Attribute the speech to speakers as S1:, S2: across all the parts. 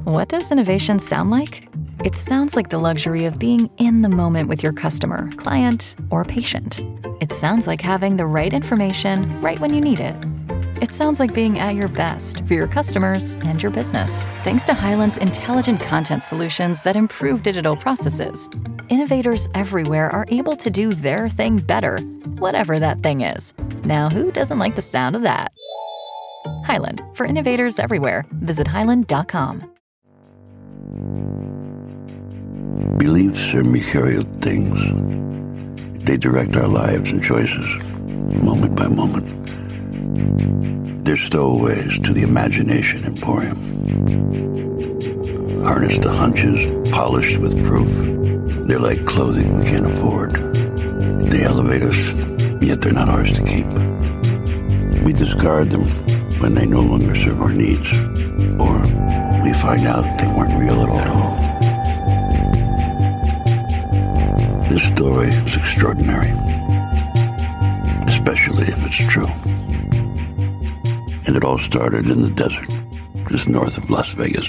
S1: What does innovation sound like? It sounds like the luxury of being in the moment with your customer, client, or patient. It sounds like having the right information right when you need it. It sounds like being at your best for your customers and your business. Thanks to Hyland's intelligent content solutions that improve digital processes, innovators everywhere are able to do their thing better, whatever that thing is. Now, who doesn't like the sound of that? Hyland, for innovators everywhere. Visit hyland.com.
S2: Beliefs are mercurial things. They direct our lives and choices, moment by moment. They're stowaways to the imagination emporium. Harnessed to hunches, polished with proof. They're like clothing we can't afford. They elevate us, yet they're not ours to keep. We discard them when they no longer serve our needs, or we find out they weren't real at all. This story is extraordinary, especially if it's true. And it all started in the desert, just north of Las Vegas.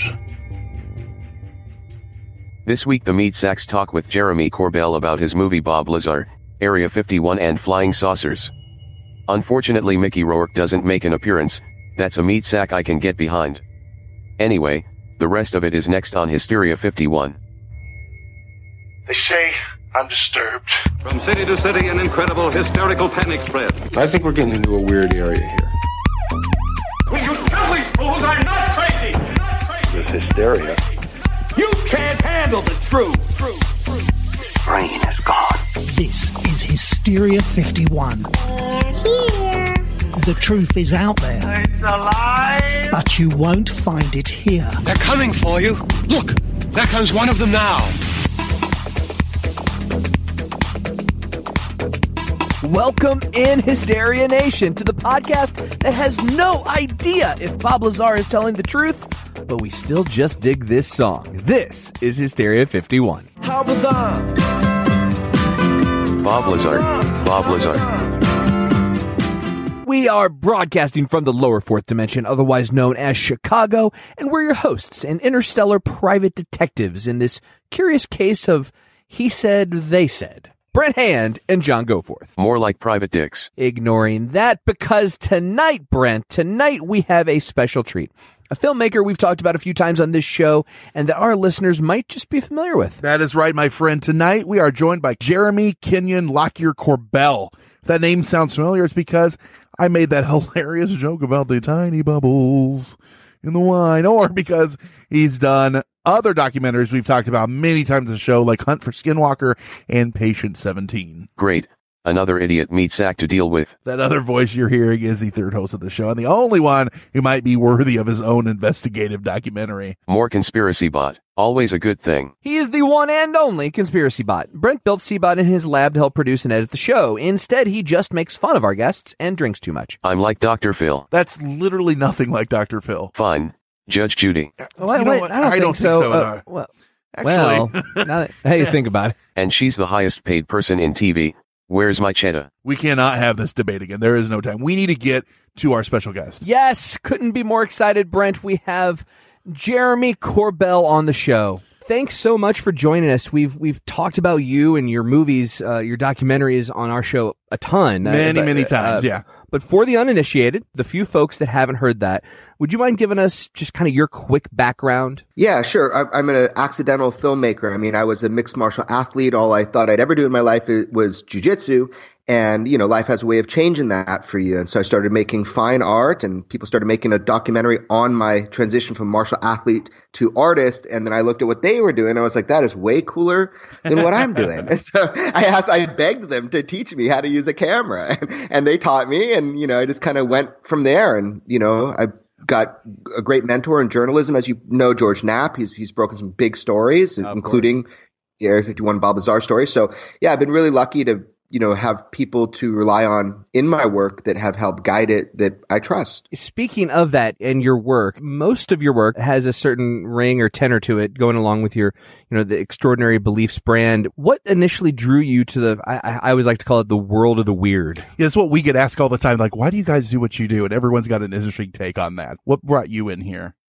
S3: This week the Meat Sacks talk with Jeremy Corbell about his movie Bob Lazar, Area 51 and Flying Saucers. Unfortunately Mickey Rourke doesn't make an appearance. That's a meat sack I can get behind. Anyway, the rest of it is next on Hysteria 51.
S4: They say I'm disturbed.
S5: From city to city, an incredible hysterical panic spread.
S6: I think we're getting into a weird area here.
S5: Will you tell these fools I'm not crazy?
S6: This hysteria.
S5: You can't handle the truth.
S2: Brain is gone.
S7: This is Hysteria 51.
S8: We're here.
S7: The truth is out there.
S4: It's alive.
S7: But you won't find it here.
S6: They're coming for you. Look, there comes one of them now.
S9: Welcome in, Hysteria Nation, to the podcast that has no idea if Bob Lazar is telling the truth, but we still just dig this song. This is Hysteria 51.
S5: How bizarre.
S3: Bob Lazar, Bob Lazar.
S9: We are broadcasting from the lower fourth dimension, otherwise known as Chicago, and we're your hosts and interstellar private detectives in this curious case of he said, they said. Brent Hand and John Goforth.
S3: More like private dicks.
S9: Ignoring that, because tonight, Brent, we have a special treat. A filmmaker we've talked about a few times on this show and that our listeners might just be familiar with.
S10: That is right, my friend. Tonight we are joined by Jeremy Kenyon Lockyer Corbell. If that name sounds familiar, it's because I made that hilarious joke about the tiny bubbles in the wine, or because he's done other documentaries we've talked about many times on the show, like Hunt for Skinwalker and Patient 17.
S3: Great. Another idiot meat sack to deal with.
S10: That other voice you're hearing is the third host of the show, and the only one who might be worthy of his own investigative documentary.
S3: More conspiracy bot. Always a good thing.
S9: He is the one and only conspiracy bot. Brent built C-Bot in his lab to help produce and edit the show. Instead, he just makes fun of our guests and drinks too much.
S3: I'm like Dr. Phil.
S10: That's literally nothing like Dr. Phil.
S3: Fine. Judge Judy.
S9: I don't think so. Now you think about it.
S3: And she's the highest paid person in TV. Where's my cheddar?
S10: We cannot have this debate again. There is no time. We need to get to our special guest.
S9: Yes, couldn't be more excited, Brent. We have Jeremy Corbell on the show. Thanks so much for joining us. We've talked about you and your movies, your documentaries on our show a ton.
S10: Many times, yeah.
S9: But for the uninitiated, the few folks that haven't heard that, would you mind giving us just kind of your quick background?
S11: Yeah, sure. I'm an accidental filmmaker. I mean, I was a mixed martial athlete. All I thought I'd ever do in my life was jiu-jitsu. And, you know, life has a way of changing that for you. And so I started making fine art, and people started making a documentary on my transition from martial athlete to artist. And then I looked at what they were doing. And I was like, that is way cooler than what I'm doing. And so I begged them to teach me how to use a camera, and they taught me. And, you know, I just kind of went from there. And, you know, I got a great mentor in journalism, as you know, George Knapp. He's broken some big stories, including the Area 51 Bob Lazar story. So, yeah, I've been really lucky to, you know, have people to rely on in my work that have helped guide it that I trust.
S9: Speaking of that and your work, most of your work has a certain ring or tenor to it going along with your, you know, the Extraordinary Beliefs brand. What initially drew you to the, I always like to call it the world of the weird?
S10: Yeah, it's what we get asked all the time. Like, why do you guys do what you do? And everyone's got an interesting take on that. What brought you in here?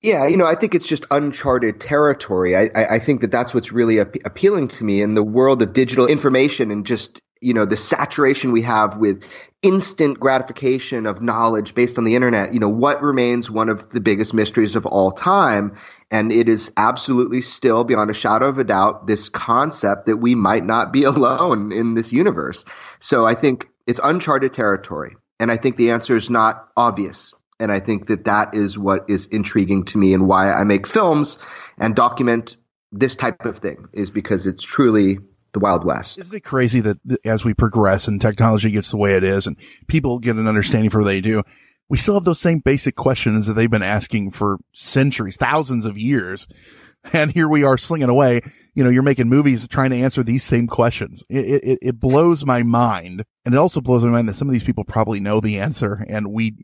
S11: Yeah, I think it's just uncharted territory. I think that that's what's really appealing to me in the world of digital information and just, the saturation we have with instant gratification of knowledge based on the internet. What remains one of the biggest mysteries of all time? And it is absolutely still, beyond a shadow of a doubt, this concept that we might not be alone in this universe. So I think it's uncharted territory. And I think the answer is not obvious. And I think that that is what is intriguing to me and why I make films and document this type of thing, is because it's truly the Wild West.
S10: Isn't it crazy that as we progress and technology gets the way it is and people get an understanding for what they do, we still have those same basic questions that they've been asking for centuries, thousands of years. And here we are slinging away. You're making movies trying to answer these same questions. It blows my mind. And it also blows my mind that some of these people probably know the answer and we're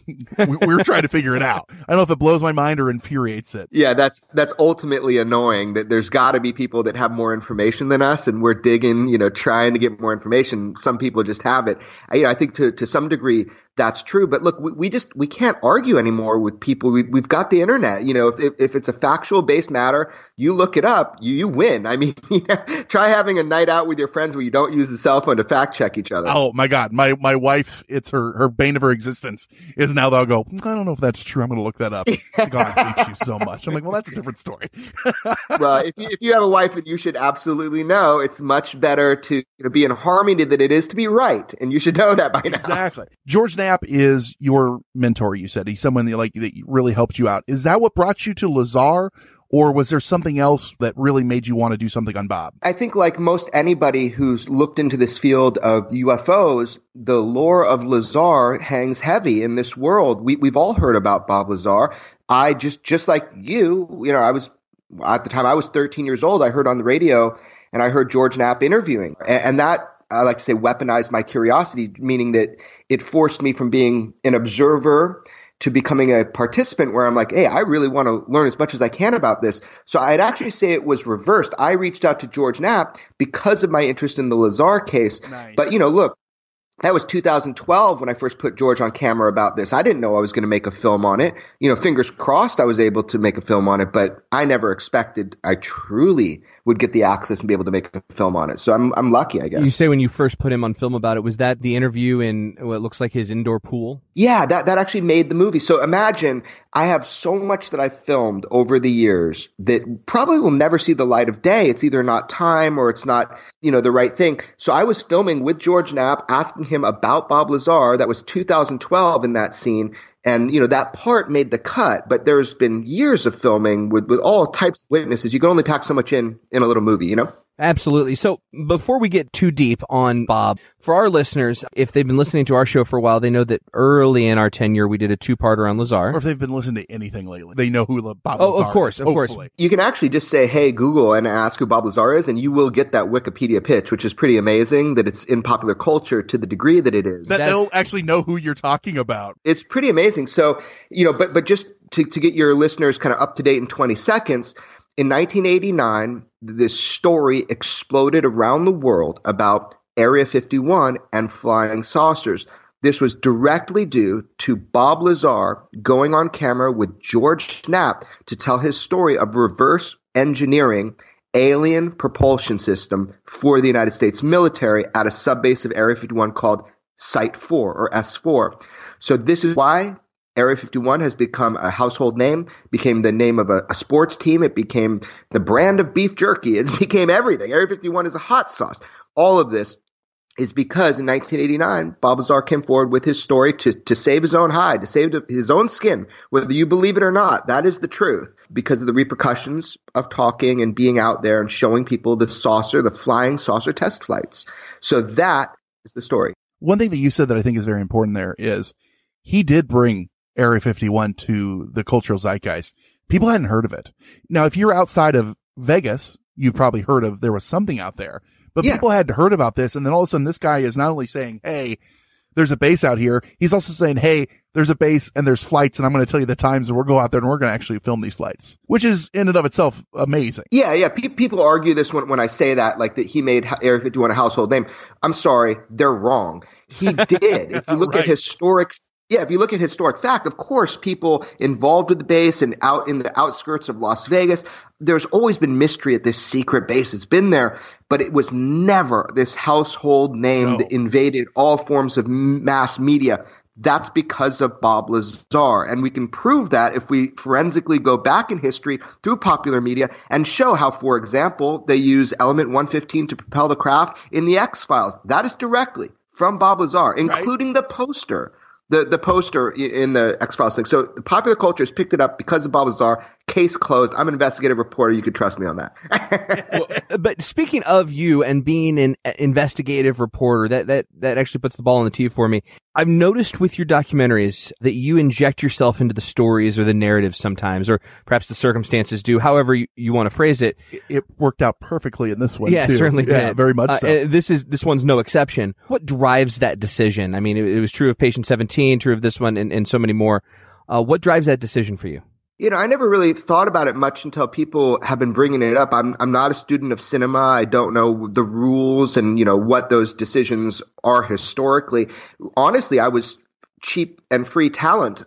S10: trying to figure it out. I don't know if it blows my mind or infuriates it.
S11: Yeah, that's ultimately annoying, that there's got to be people that have more information than us and we're digging, trying to get more information. Some people just have it. I think to some degree that's true. But look, we can't argue anymore with people. We've got the internet. If it's a factual based matter, you look it up, you win. I mean, try having a night out with your friends where you don't use the cell phone to fact check each other.
S10: Oh my God. My wife, it's her bane of her existence is now they'll go, I don't know if that's true. I'm going to look that up. Like, oh, I hate you so much. I'm like, well, that's a different story.
S11: Well, if you have a wife that you should absolutely know, it's much better to be in harmony than it is to be right. And you should know that by now.
S10: Exactly. George Knapp is your mentor, you said. He's someone that really helped you out. Is that what brought you to Lazar? Or was there something else that really made you want to do something on Bob?
S11: I think like most anybody who's looked into this field of UFOs, the lore of Lazar hangs heavy in this world. We've all heard about Bob Lazar. I just like you, I was, at the time I was 13 years old, I heard on the radio and I heard George Knapp interviewing. And that, I like to say, weaponized my curiosity, meaning that it forced me from being an observer to becoming a participant, where I'm like, hey, I really want to learn as much as I can about this. So I'd actually say it was reversed. I reached out to George Knapp because of my interest in the Lazar case.
S10: Nice.
S11: But, look, that was 2012 when I first put George on camera about this. I didn't know I was going to make a film on it. Fingers crossed I was able to make a film on it, but I never expected I truly would get the access and be able to make a film on it. So I'm lucky, I guess.
S9: You say when you first put him on film about it, was that the interview in what looks like his indoor pool?
S11: Yeah, that actually made the movie. So imagine I have so much that I've filmed over the years that probably will never see the light of day. It's either not time or it's not, the right thing. So I was filming with George Knapp, asking him about Bob Lazar. That was 2012 in that scene. And, that part made the cut, but there's been years of filming with all types of witnesses. You can only pack so much in a little movie,
S9: Absolutely. So before we get too deep on Bob, for our listeners, if they've been listening to our show for a while, they know that early in our tenure, we did a two-parter on Lazar.
S10: Or if they've been listening to anything lately, they know who Bob Lazar is.
S9: Of course.
S11: You can actually just say, hey, Google, and ask who Bob Lazar is, and you will get that Wikipedia pitch, which is pretty amazing that it's in popular culture to the degree that it is.
S10: That they'll actually know who you're talking about.
S11: It's pretty amazing. So, but just to get your listeners kind of up to date in 20 seconds, in 1989, this story exploded around the world about Area 51 and flying saucers. This was directly due to Bob Lazar going on camera with George Knapp to tell his story of reverse engineering alien propulsion system for the United States military at a subbase of Area 51 called Site 4 or S4. So this is why Area 51 has become a household name, became the name of a sports team. It became the brand of beef jerky. It became everything. Area 51 is a hot sauce. All of this is because in 1989, Bob Lazar came forward with his story to save his own hide, to save his own skin, whether you believe it or not. That is the truth, because of the repercussions of talking and being out there and showing people the flying saucer test flights. So that is the story.
S10: One thing that you said that I think is very important there is he did bring Area 51 to the cultural zeitgeist. People hadn't heard of it. Now, if you're outside of Vegas, you've probably heard of there was something out there, but people hadn't heard about this. And then all of a sudden this guy is not only saying, hey, there's a base out here. He's also saying, hey, there's a base and there's flights, and I'm going to tell you the times that we'll go out there and we're going to actually film these flights, which is in and of itself amazing.
S11: Yeah. People argue this when I say that, like that he made Area 51 a household name. I'm sorry, they're wrong. He did. If you look at historic Yeah, if you look at historic fact, of course, people involved with the base and out in the outskirts of Las Vegas, there's always been mystery at this secret base. It's been there, but it was never this household name that invaded all forms of mass media. That's because of Bob Lazar. And we can prove that if we forensically go back in history through popular media and show how, for example, they use Element 115 to propel the craft in the X-Files. That is directly from Bob Lazar, including the poster. The poster in the X-Files thing. So the popular culture has picked it up because of Bob Lazar. Case closed. I'm an investigative reporter. You can trust me on that.
S9: But speaking of you and being an investigative reporter, that actually puts the ball on the tee for me. I've noticed with your documentaries that you inject yourself into the stories or the narratives sometimes, or perhaps the circumstances do, however you want to phrase it.
S10: It worked out perfectly in this one,
S9: too. Certainly
S10: yeah, very much so.
S9: This one's no exception. What drives that decision? I mean, it was true of Patient 17, true of this one, and so many more. What drives that decision for you?
S11: You know, I never really thought about it much until people have been bringing it up. I'm not a student of cinema. I don't know the rules and, what those decisions are historically. Honestly, I was cheap and free talent.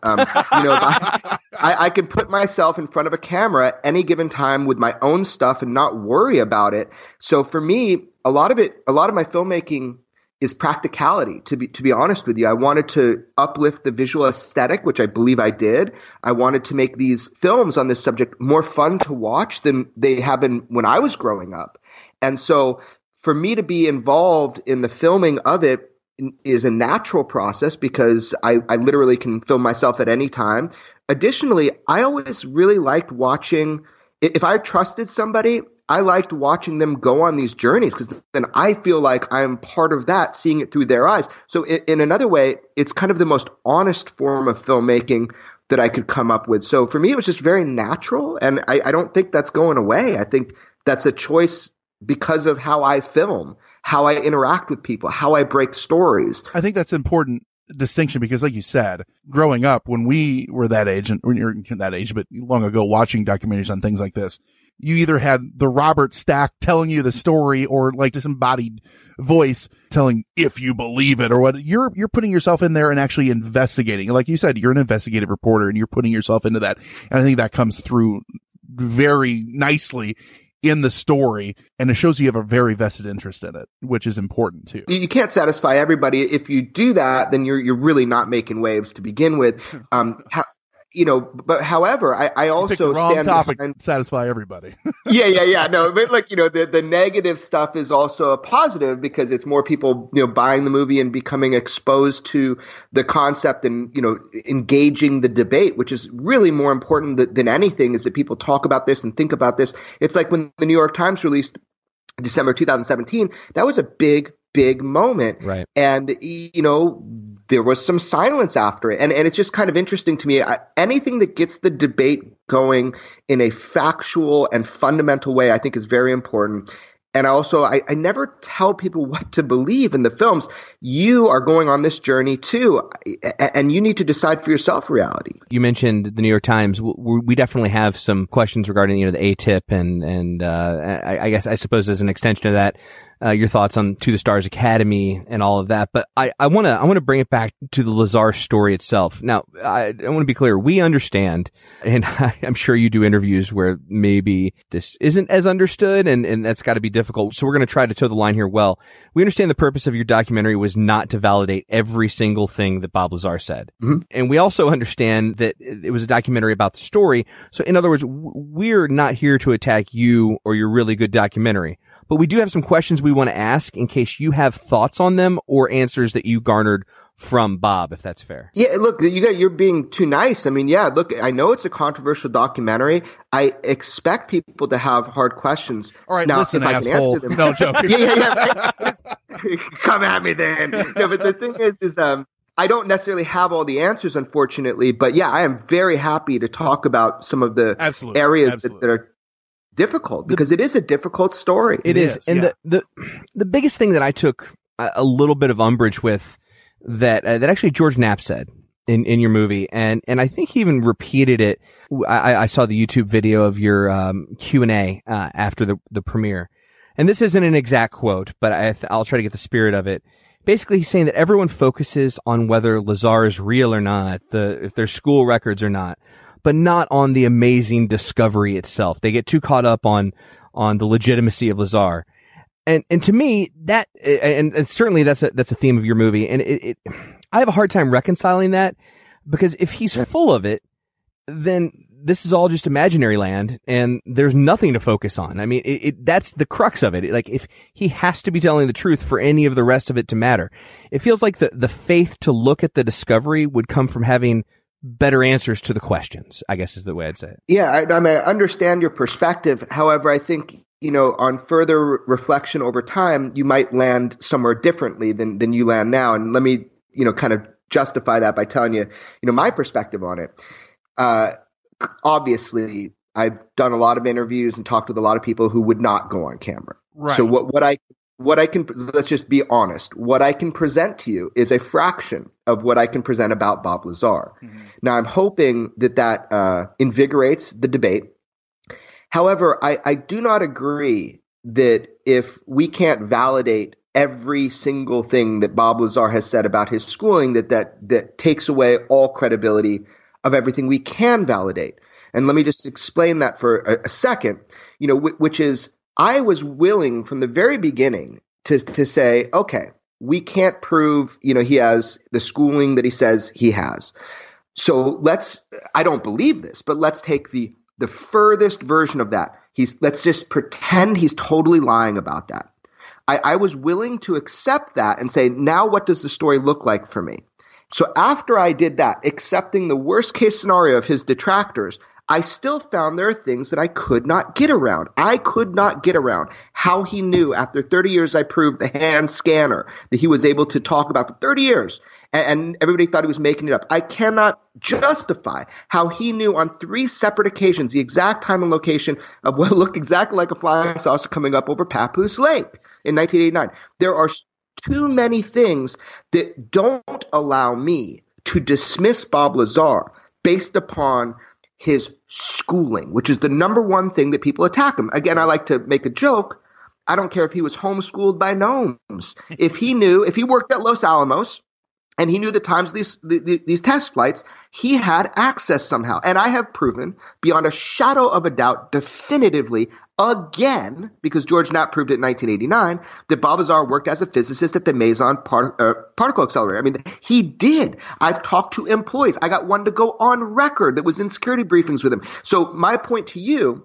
S11: I could put myself in front of a camera at any given time with my own stuff and not worry about it. So for me, a lot of my filmmaking is practicality, to be honest with you. I wanted to uplift the visual aesthetic, which I believe I did. I wanted to make these films on this subject more fun to watch than they have been when I was growing up. And so for me to be involved in the filming of it is a natural process because I literally can film myself at any time. Additionally, I always really liked watching – if I trusted somebody – I liked watching them go on these journeys because then I feel like I'm part of that, seeing it through their eyes. So in another way, it's kind of the most honest form of filmmaking that I could come up with. So for me, it was just very natural, and I don't think that's going away. I think that's a choice because of how I film, how I interact with people, how I break stories.
S10: I think that's important distinction because, like you said, growing up when we were that age, and when you're that age, but long ago, watching documentaries on things like this, you either had the Robert Stack telling you the story or like disembodied voice telling if you believe it or what. You're putting yourself in there and actually investigating. Like you said, you're an investigative reporter and you're putting yourself into that. And I think that comes through very nicely in the story, and it shows you have a very vested interest in it, which is important too.
S11: You can't satisfy everybody. If you do that, then you're really not making waves to begin with. But however, I also stand behind
S10: satisfy everybody.
S11: Yeah. No, but the negative stuff is also a positive because it's more people, buying the movie and becoming exposed to the concept and, engaging the debate, which is really more important than anything is that people talk about this and think about this. It's like when the New York Times released December 2017, that was a big moment.
S9: Right.
S11: And, there was some silence after it. And it's just kind of interesting to me. Anything that gets the debate going in a factual and fundamental way, I think is very important. And also, I never tell people what to believe in the films. You are going on this journey too, and you need to decide for yourself reality.
S9: You mentioned the New York Times. We definitely have some questions regarding, the ATIP and I suppose as an extension of that, your thoughts on To the Stars Academy and all of that. But I want to bring it back to the Lazar story itself. Now, I want to be clear. We understand, and I'm sure you do interviews where maybe this isn't as understood, and that's got to be difficult. So we're going to try to toe the line here well. We understand the purpose of your documentary was not to validate every single thing that Bob Lazar said. Mm-hmm. And we also understand that it was a documentary about the story. So in other words, we're not here to attack you or your really good documentary. But we do have some questions we want to ask in case you have thoughts on them or answers that you garnered from Bob, if that's fair.
S11: Yeah, look, you're being too nice. I mean, yeah, look, I know it's a controversial documentary. I expect people to have hard questions.
S10: All right,
S11: now,
S10: listen,
S11: if
S10: asshole.
S11: I can answer them,
S10: no, joking.
S11: Yeah. Come at me then. No, but the thing is I don't necessarily have all the answers, unfortunately. But yeah, I am very happy to talk about some of the areas that are difficult because it is a difficult story.
S9: It is. And the biggest thing that I took a little bit of umbrage with that actually George Knapp said in your movie, and I think he even repeated it. I saw the YouTube video of your Q&A after the premiere, and this isn't an exact quote, but I'll try to get the spirit of it. basically he's saying that everyone focuses on whether Lazar is real or not, if there's school records or not, but not on the amazing discovery itself. They get too caught up on the legitimacy of Lazar. And to me, that, and certainly that's a theme of your movie. And I have a hard time reconciling that, because if he's full of it, then this is all just imaginary land and there's nothing to focus on. I mean, that's the crux of it. Like, if he has to be telling the truth for any of the rest of it to matter, it feels like the faith to look at the discovery would come from having better answers to the questions, I guess is the way I'd say it.
S11: Yeah. I mean, I understand your perspective. However, I think, on further reflection over time, you might land somewhere differently than you land now. And let me, kind of justify that by telling you, my perspective on it. Obviously, I've done a lot of interviews and talked with a lot of people who would not go on camera. Right. So what I can, let's just be honest, what I can present to you is a fraction of what I can present about Bob Lazar. Mm-hmm. Now, I'm hoping that invigorates the debate. However, I do not agree that if we can't validate every single thing that Bob Lazar has said about his schooling, that takes away all credibility of everything we can validate. And let me just explain that for a second, which is, I was willing from the very beginning to say, okay, we can't prove, he has the schooling that he says he has. So I don't believe this, but let's take the furthest version of that. Let's just pretend he's totally lying about that. I was willing to accept that and say, now what does the story look like for me? So after I did that, accepting the worst case scenario of his detractors, I still found there are things that I could not get around. I could not get around how he knew after 30 years I proved the hand scanner that he was able to talk about for 30 years. And everybody thought he was making it up. I cannot justify how he knew on 3 separate occasions the exact time and location of what looked exactly like a flying saucer coming up over Papoose Lake in 1989. There are too many things that don't allow me to dismiss Bob Lazar based upon his schooling, which is the number one thing that people attack him. Again, I like to make a joke. I don't care if he was homeschooled by gnomes. If he worked at Los Alamos and he knew the times of these test flights, he had access somehow. And I have proven beyond a shadow of a doubt definitively again, because George Knapp proved it in 1989, that Bob Lazar worked as a physicist at the Meson particle accelerator. I mean, he did. I've talked to employees. I got one to go on record that was in security briefings with him. So my point to you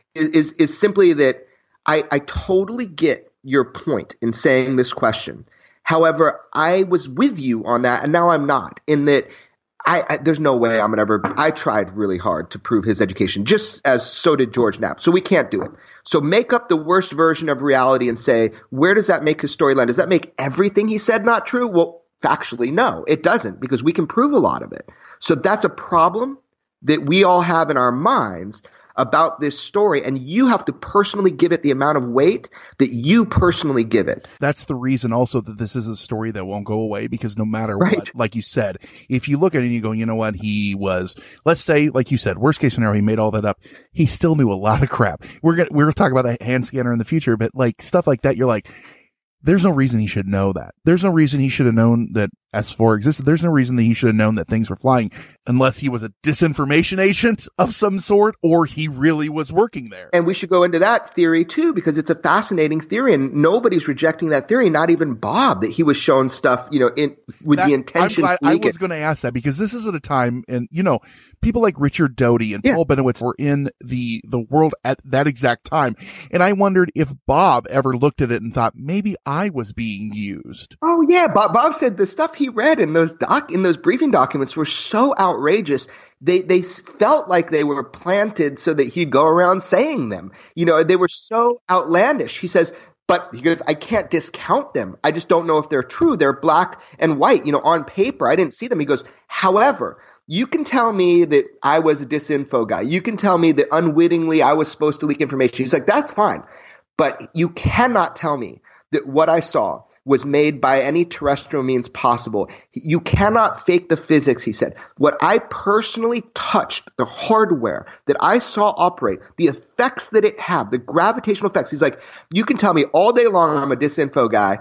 S11: is simply that I totally get your point in saying this question. However, I was with you on that, and now I'm not, in that there's no way I tried really hard to prove his education, just as so did George Knapp. So we can't do it. So make up the worst version of reality and say, where does that make his storyline? Does that make everything he said not true? Well, factually, no, it doesn't, because we can prove a lot of it. So that's a problem that we all have in our minds about this story, and you have to personally give it the amount of weight that you personally give it.
S10: That's the reason also that this is a story that won't go away, because no matter what, like you said, if you look at it and you go, you know what, he was, let's say, like you said, worst case scenario, he made all that up. He still knew a lot of crap. We're going to talk about that hand scanner in the future, but like stuff like that, you're like, there's no reason he should know that. There's no reason he should have known that S4 existed. There's no reason that he should have known that things were flying unless he was a disinformation agent of some sort or he really was working there.
S11: And we should go into that theory too, because it's a fascinating theory and nobody's rejecting that theory, not even Bob, that he was shown stuff, with the intention.
S10: I was going to ask that because this is at a time, and people like Richard Doty and Paul Benowitz were in the world at that exact time. And I wondered if Bob ever looked at it and thought, maybe I was being used.
S11: Oh yeah. Bob said the stuff he read in those briefing documents were so outrageous. They felt like they were planted so that he'd go around saying them. They were so outlandish. He says, but he goes, I can't discount them. I just don't know if they're true. They're black and white, on paper. I didn't see them. He goes, however, you can tell me that I was a disinfo guy. You can tell me that unwittingly I was supposed to leak information. He's like, that's fine. But you cannot tell me that what I saw was made by any terrestrial means possible. You cannot fake the physics, he said. What I personally touched, the hardware that I saw operate, the effects that it had, the gravitational effects. He's like, you can tell me all day long I'm a disinfo guy,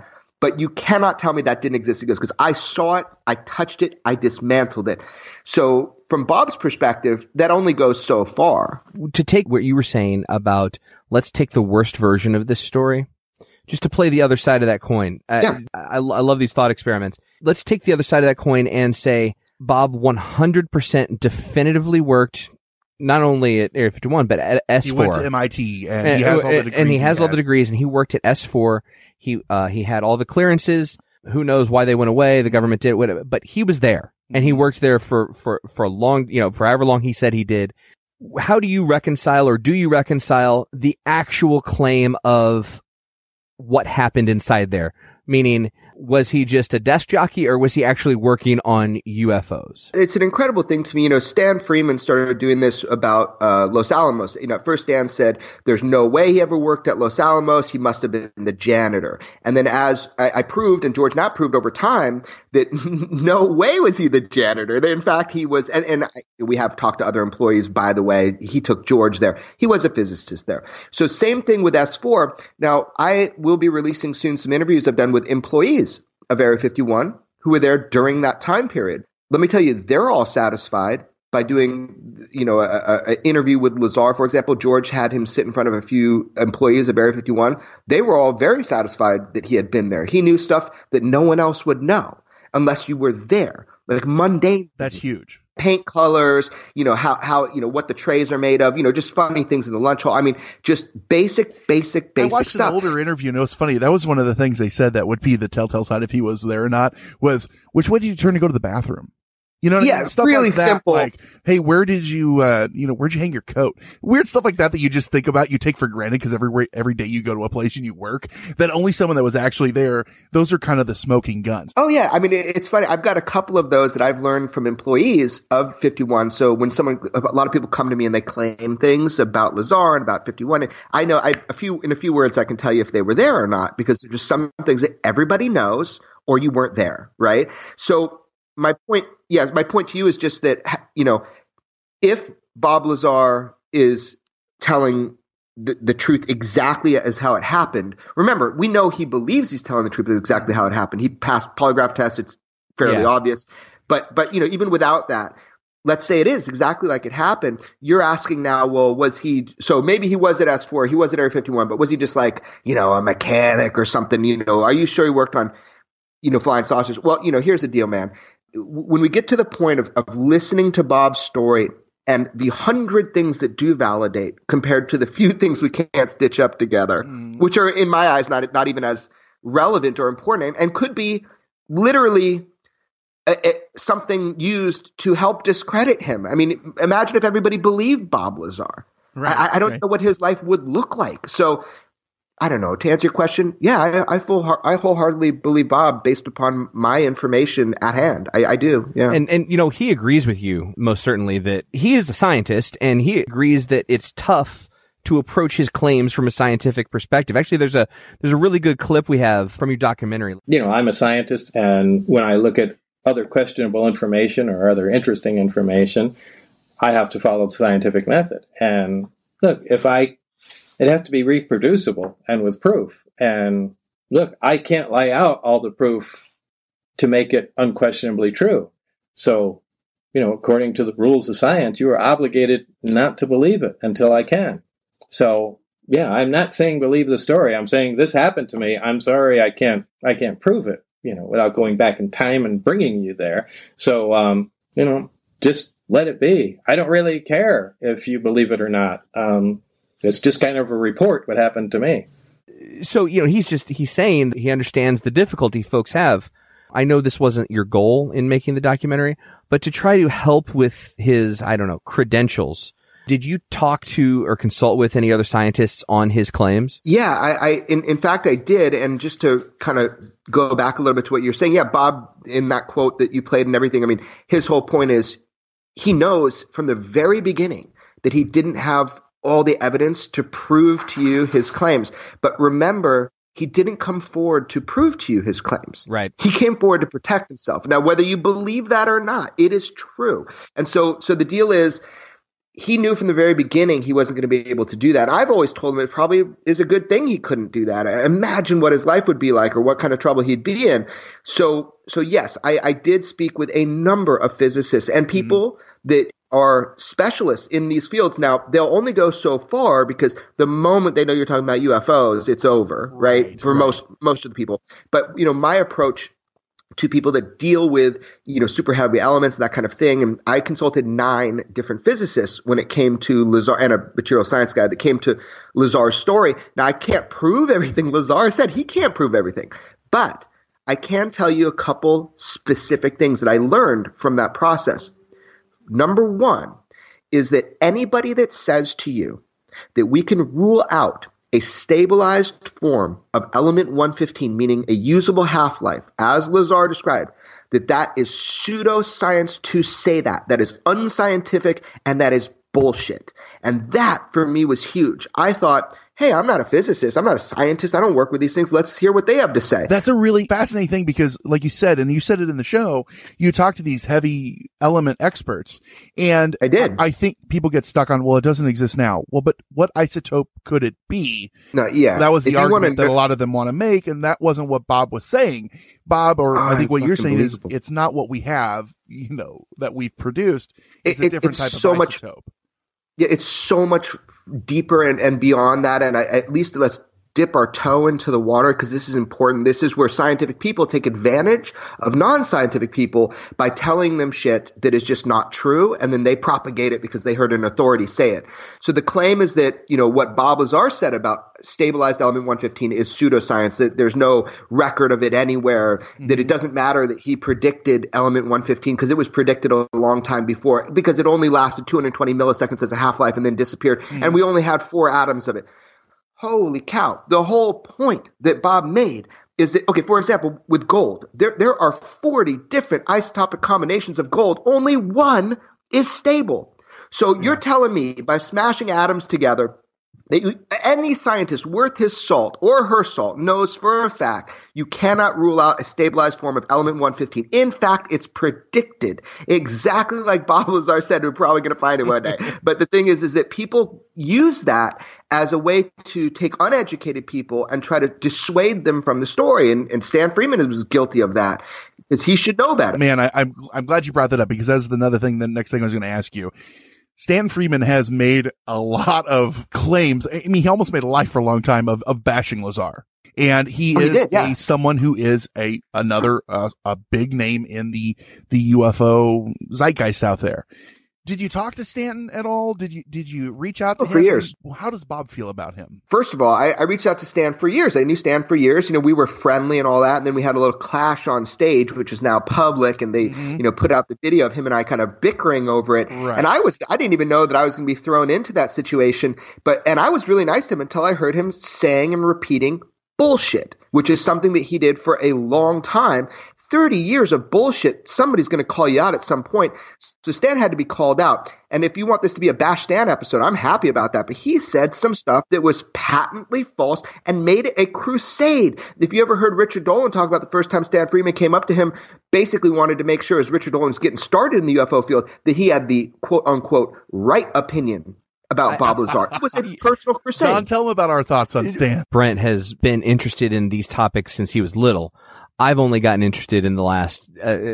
S11: but you cannot tell me that didn't exist. He goes, because I saw it, I touched it, I dismantled it. So from Bob's perspective, that only goes so far.
S9: To take what you were saying about, let's take the worst version of this story, just to play the other side of that coin. I love these thought experiments. Let's take the other side of that coin and say Bob 100% definitively worked not only at Area 51, but at S4.
S10: He went to MIT and he has all the degrees.
S9: And he has all the degrees, and he worked at S4. He had all the clearances. Who knows why they went away? The government did whatever, but he was there, and he worked there for a long, for however long he said he did. How do you reconcile, or do you reconcile the actual claim of what happened inside there? Meaning, was he just a desk jockey, or was he actually working on UFOs? It's
S11: an incredible thing to me. Stan Freeman started doing this about Los Alamos. At first Stan said there's no way he ever worked at Los Alamos. He must have been the janitor. And then as I proved, and George Knapp proved over time, that no way was he the janitor. That in fact he was, and we have talked to other employees, by the way, he took George there. He was a physicist there. So same thing with S4. Now, I will be releasing soon some interviews I've done with employees of Area 51 who were there during that time period. Let me tell you, they're all satisfied by doing, an interview with Lazar. For example, George had him sit in front of a few employees of Area 51. They were all very satisfied that he had been there. He knew stuff that no one else would know unless you were there, like mundane.
S10: That's huge.
S11: Paint colors, how what the trays are made of, just funny things in the lunch hall. I mean, just basic stuff.
S10: I watched an older interview, and it was funny. That was one of the things they said that would be the telltale sign if he was there or not, was which way did you turn to go to the bathroom? You know what I mean? Stuff
S11: really
S10: like that,
S11: simple.
S10: Like, hey, where did you, where'd you hang your coat? Weird stuff like that you just think about, you take for granted because every day you go to a place and you work, that only someone that was actually there, those are kind of the smoking guns.
S11: Oh, yeah. I mean, it's funny. I've got a couple of those that I've learned from employees of 51. So when a lot of people come to me and they claim things about Lazar and about 51, and I know in a few words I can tell you if they were there or not, because there's just some things that everybody knows or you weren't there, right? So my point to you is just that, if Bob Lazar is telling the truth exactly as how it happened, remember, we know he believes he's telling the truth exactly how it happened. He passed polygraph tests. It's fairly obvious. But even without that, let's say it is exactly like it happened. You're asking now, well, was he – so maybe he was at S4, he was at Area 51, but was he just like, a mechanic or something? Are you sure he worked on, flying saucers? Well, here's the deal, man. When we get to the point of listening to Bob's story and the 100 things that do validate compared to the few things we can't stitch up together, which are in my eyes not even as relevant or important and could be literally something used to help discredit him. I mean, imagine if everybody believed Bob Lazar. Right, I don't know what his life would look like. So I don't know. To answer your question, yeah, I wholeheartedly believe Bob based upon my information at hand. I do, yeah.
S9: And he agrees with you most certainly that he is a scientist, and he agrees that it's tough to approach his claims from a scientific perspective. Actually, there's a really good clip we have from your documentary.
S12: I'm a scientist, and when I look at other questionable information or other interesting information, I have to follow the scientific method. And look, it has to be reproducible and with proof. And look, I can't lay out all the proof to make it unquestionably true. So, according to the rules of science, you are obligated not to believe it until I can. So, yeah, I'm not saying believe the story. I'm saying this happened to me. I'm sorry, I can't prove it, without going back in time and bringing you there. So, just let it be. I don't really care if you believe it or not. It's just kind of a report what happened to me.
S9: So, he's saying that he understands the difficulty folks have. I know this wasn't your goal in making the documentary, but to try to help with his, credentials, did you talk to or consult with any other scientists on his claims?
S11: Yeah, in fact, I did. And just to kind of go back a little bit to what you're saying, yeah, Bob, in that quote that you played and everything, I mean, his whole point is he knows from the very beginning that he didn't have all the evidence to prove to you his claims. But remember, he didn't come forward to prove to you his claims.
S9: Right.
S11: He came forward to protect himself. Now, whether you believe that or not, it is true. And so the deal is, he knew from the very beginning he wasn't going to be able to do that. I've always told him it probably is a good thing he couldn't do that. Imagine what his life would be like or what kind of trouble he'd be in. So yes, I did speak with a number of physicists and people that are specialists in these fields. Now, they'll only go so far because the moment they know you're talking about UFOs, it's over, right? For most of the people. But, my approach to people that deal with, super heavy elements, that kind of thing. And I consulted 9 different physicists when it came to Lazar, and a material science guy that came to Lazar's story. Now, I can't prove everything Lazar said. He can't prove everything. But I can tell you a couple specific things that I learned from that process. Number 1 is that anybody that says to you that we can rule out a stabilized form of element 115, meaning a usable half-life, as Lazar described, that is pseudoscience to say that. That is unscientific and that is bullshit. And that, for me, was huge. I thought, hey, I'm not a physicist. I'm not a scientist. I don't work with these things. Let's hear what they have to say.
S10: That's a really fascinating thing because, like you said, and you said it in the show, you talk to these heavy element experts. And
S11: I did.
S10: I think people get stuck on, well, it doesn't exist now. Well, but what isotope could it be?
S11: No, yeah.
S10: That was the argument that a lot of them want to make. And that wasn't what Bob was saying. Bob, or I think what you're saying is it's not what we have, that we've produced. It's a different type of isotope.
S11: Yeah, it's so much deeper and beyond that. And at least let's dip our toe into the water because this is important. This is where scientific people take advantage of non-scientific people by telling them shit that is just not true. And then they propagate it because they heard an authority say it. So the claim is that, what Bob Lazar said about stabilized element 115 is pseudoscience, that there's no record of it anywhere, that it doesn't matter that he predicted element 115 because it was predicted a long time before because it only lasted 220 milliseconds as a half-life and then disappeared. And we only had 4 atoms of it. Holy cow. The whole point that Bob made is that, okay, for example, with gold, there are 40 different isotopic combinations of gold. Only one is stable. So you're telling me by smashing atoms together, any scientist worth his salt or her salt knows for a fact you cannot rule out a stabilized form of element 115. In fact, it's predicted exactly like Bob Lazar said. We're probably going to find it one day. But the thing is that people use that as a way to take uneducated people and try to dissuade them from the story. And Stan Freeman was guilty of that because he should know better.
S10: Man, I'm glad you brought that up because that's another thing. The next thing I was going to ask you. Stan Freeman has made a lot of claims. I mean, he almost made a life for a long time of bashing Lazar. And he someone who is another big name in the UFO zeitgeist out there. Did you talk to Stanton at all? Did you reach out to him?
S11: For years.
S10: How does Bob feel about him?
S11: First of all, I reached out to Stan for years. I knew Stan for years. We were friendly and all that. And then we had a little clash on stage, which is now public. And they, put out the video of him and I kind of bickering over it. Right. And I didn't even know that I was going to be thrown into that situation. And I was really nice to him until I heard him saying and repeating bullshit, which is something that he did for a long time. 30 years of bullshit. Somebody's going to call you out at some point. So Stan had to be called out. And if you want this to be a Bash Stan episode, I'm happy about that. But he said some stuff that was patently false and made it a crusade. If you ever heard Richard Dolan talk about the first time Stan Freeman came up to him, basically wanted to make sure as Richard Dolan was getting started in the UFO field that he had the quote unquote right opinion about Bob Lazar. It was a personal crusade.
S10: John, tell him about our thoughts on Stan.
S9: Brent has been interested in these topics since he was little. I've only gotten interested in the last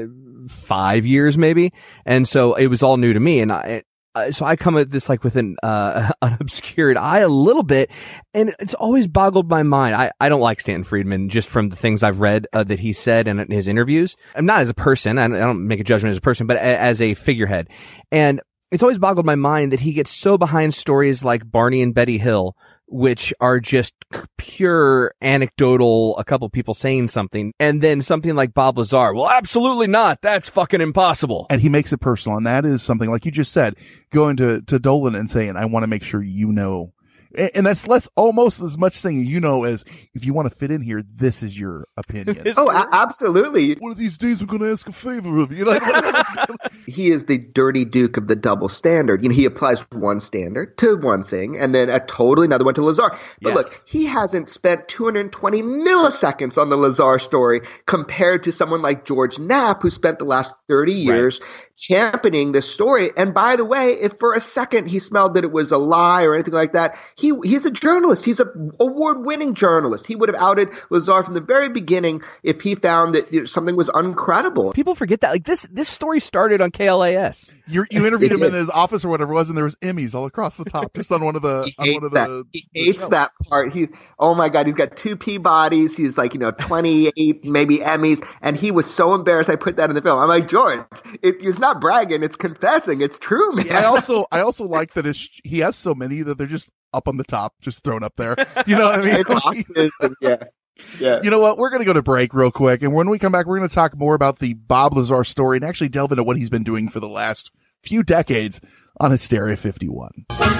S9: 5 years, maybe. And so it was all new to me. And so I come at this like with an obscured eye a little bit. And it's always boggled my mind. I don't like Stanton Friedman just from the things I've read that he said in his interviews. I'm not as a person. I don't make a judgment as a person, but as a figurehead. And it's always boggled my mind that he gets so behind stories like Barney and Betty Hill, which are just pure anecdotal, a couple people saying something, and then something like Bob Lazar. Well, absolutely not. That's fucking impossible.
S10: And he makes it personal, and that is something, like you just said, going to Dolan and saying, I want to make sure you know. And that's almost as much saying, as if you want to fit in here, this is your opinion.
S11: Absolutely.
S10: One of these days, we're going to ask a favor of you.
S11: He is the dirty duke of the double standard. He applies one standard to one thing and then a totally another one to Lazar. But look, he hasn't spent 220 milliseconds on the Lazar story compared to someone like George Knapp, who spent the last 30 years championing this story. And by the way, if for a second he smelled that it was a lie or anything like that, he's a journalist. He's an award-winning journalist. He would have outed Lazar from the very beginning if he found that something was uncredible.
S9: People forget that. Like this story started on KLAS.
S10: You interviewed him in his office or whatever it was, and there was Emmys all across the top, just on one of the.
S11: He hates that part. Oh my God, he's got 2 Peabodys. He's like 28 maybe Emmys, and he was so embarrassed. I put that in the film. I'm like, George, it's not bragging, it's confessing. It's true, man.
S10: I also like that he has so many that they're just up on the top, just thrown up there. You know what I mean? Yeah. You know what? We're going to go to break real quick. And when we come back, we're going to talk more about the Bob Lazar story and actually delve into what he's been doing for the last few decades on Hysteria 51.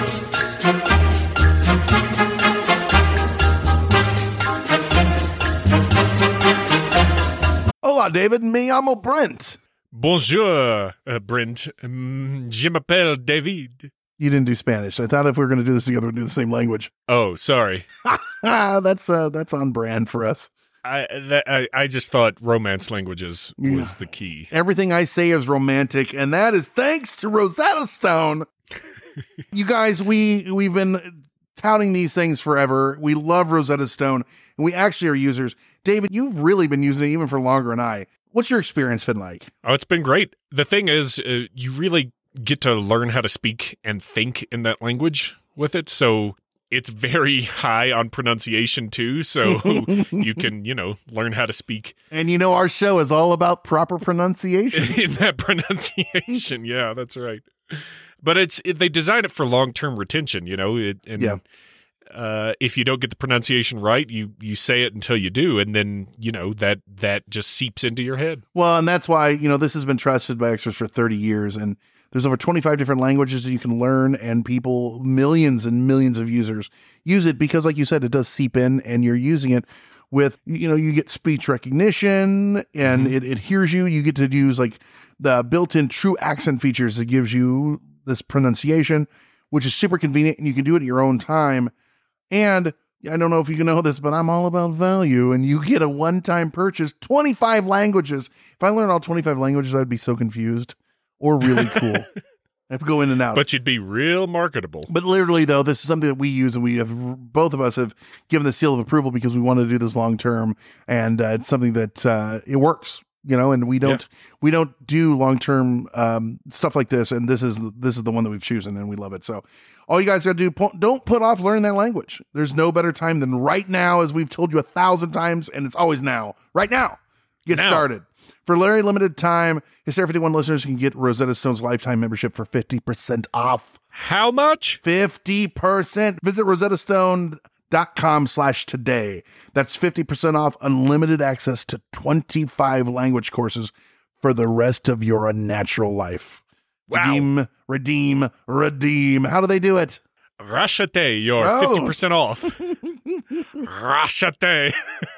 S10: Hola, David. Me llamo Brent.
S13: Bonjour, Brent. Je m'appelle David.
S10: You didn't do Spanish. I thought if we were going to do this together, we'd do the same language.
S13: Oh, sorry.
S10: That's on brand for us.
S13: I just thought romance languages was the key.
S10: Everything I say is romantic, and that is thanks to Rosetta Stone. You guys, we've been touting these things forever. We love Rosetta Stone, and we actually are users. David, you've really been using it even for longer than I. What's your experience been like?
S13: Oh, it's been great. The thing is, you really get to learn how to speak and think in that language with it. So it's very high on pronunciation too. So you can, learn how to speak.
S10: And our show is all about proper pronunciation.
S13: In that pronunciation. Yeah, that's right. But they design it for long-term retention, if you don't get the pronunciation right, you say it until you do, and then that just seeps into your head.
S10: Well, and that's why this has been trusted by experts for 30 years, and there's over 25 different languages that you can learn, and millions and millions of users use it because, like you said, it does seep in, and you're using it with you get speech recognition, and it hears you. You get to use like the built-in true accent features that gives you this pronunciation, which is super convenient, and you can do it at your own time. And I don't know if you know this, but I'm all about value, and you get a one-time purchase, 25 languages. If I learned all 25 languages, I'd be so confused or really cool. I'd go in and out.
S13: But you'd be real marketable.
S10: But literally, though, this is something that we use, and both of us have given the seal of approval because we want to do this long-term, and it's something that it works. And we don't do long-term stuff like this. And this is the one that we've chosen, and we love it. So all you guys got to do, don't put off learning that language. There's no better time than right now, as we've told you 1,000 times, and it's always now. Right now. Get started. For very limited time, Hysteria 51 listeners can get Rosetta Stone's lifetime membership for 50% off.
S13: How much?
S10: 50%. Visit rosettastone.com/today. That's 50% off unlimited access to 25 language courses for the rest of your unnatural life.
S13: Wow.
S10: Redeem. How do they do it?
S13: Rashate, you're 50% off. Rashate.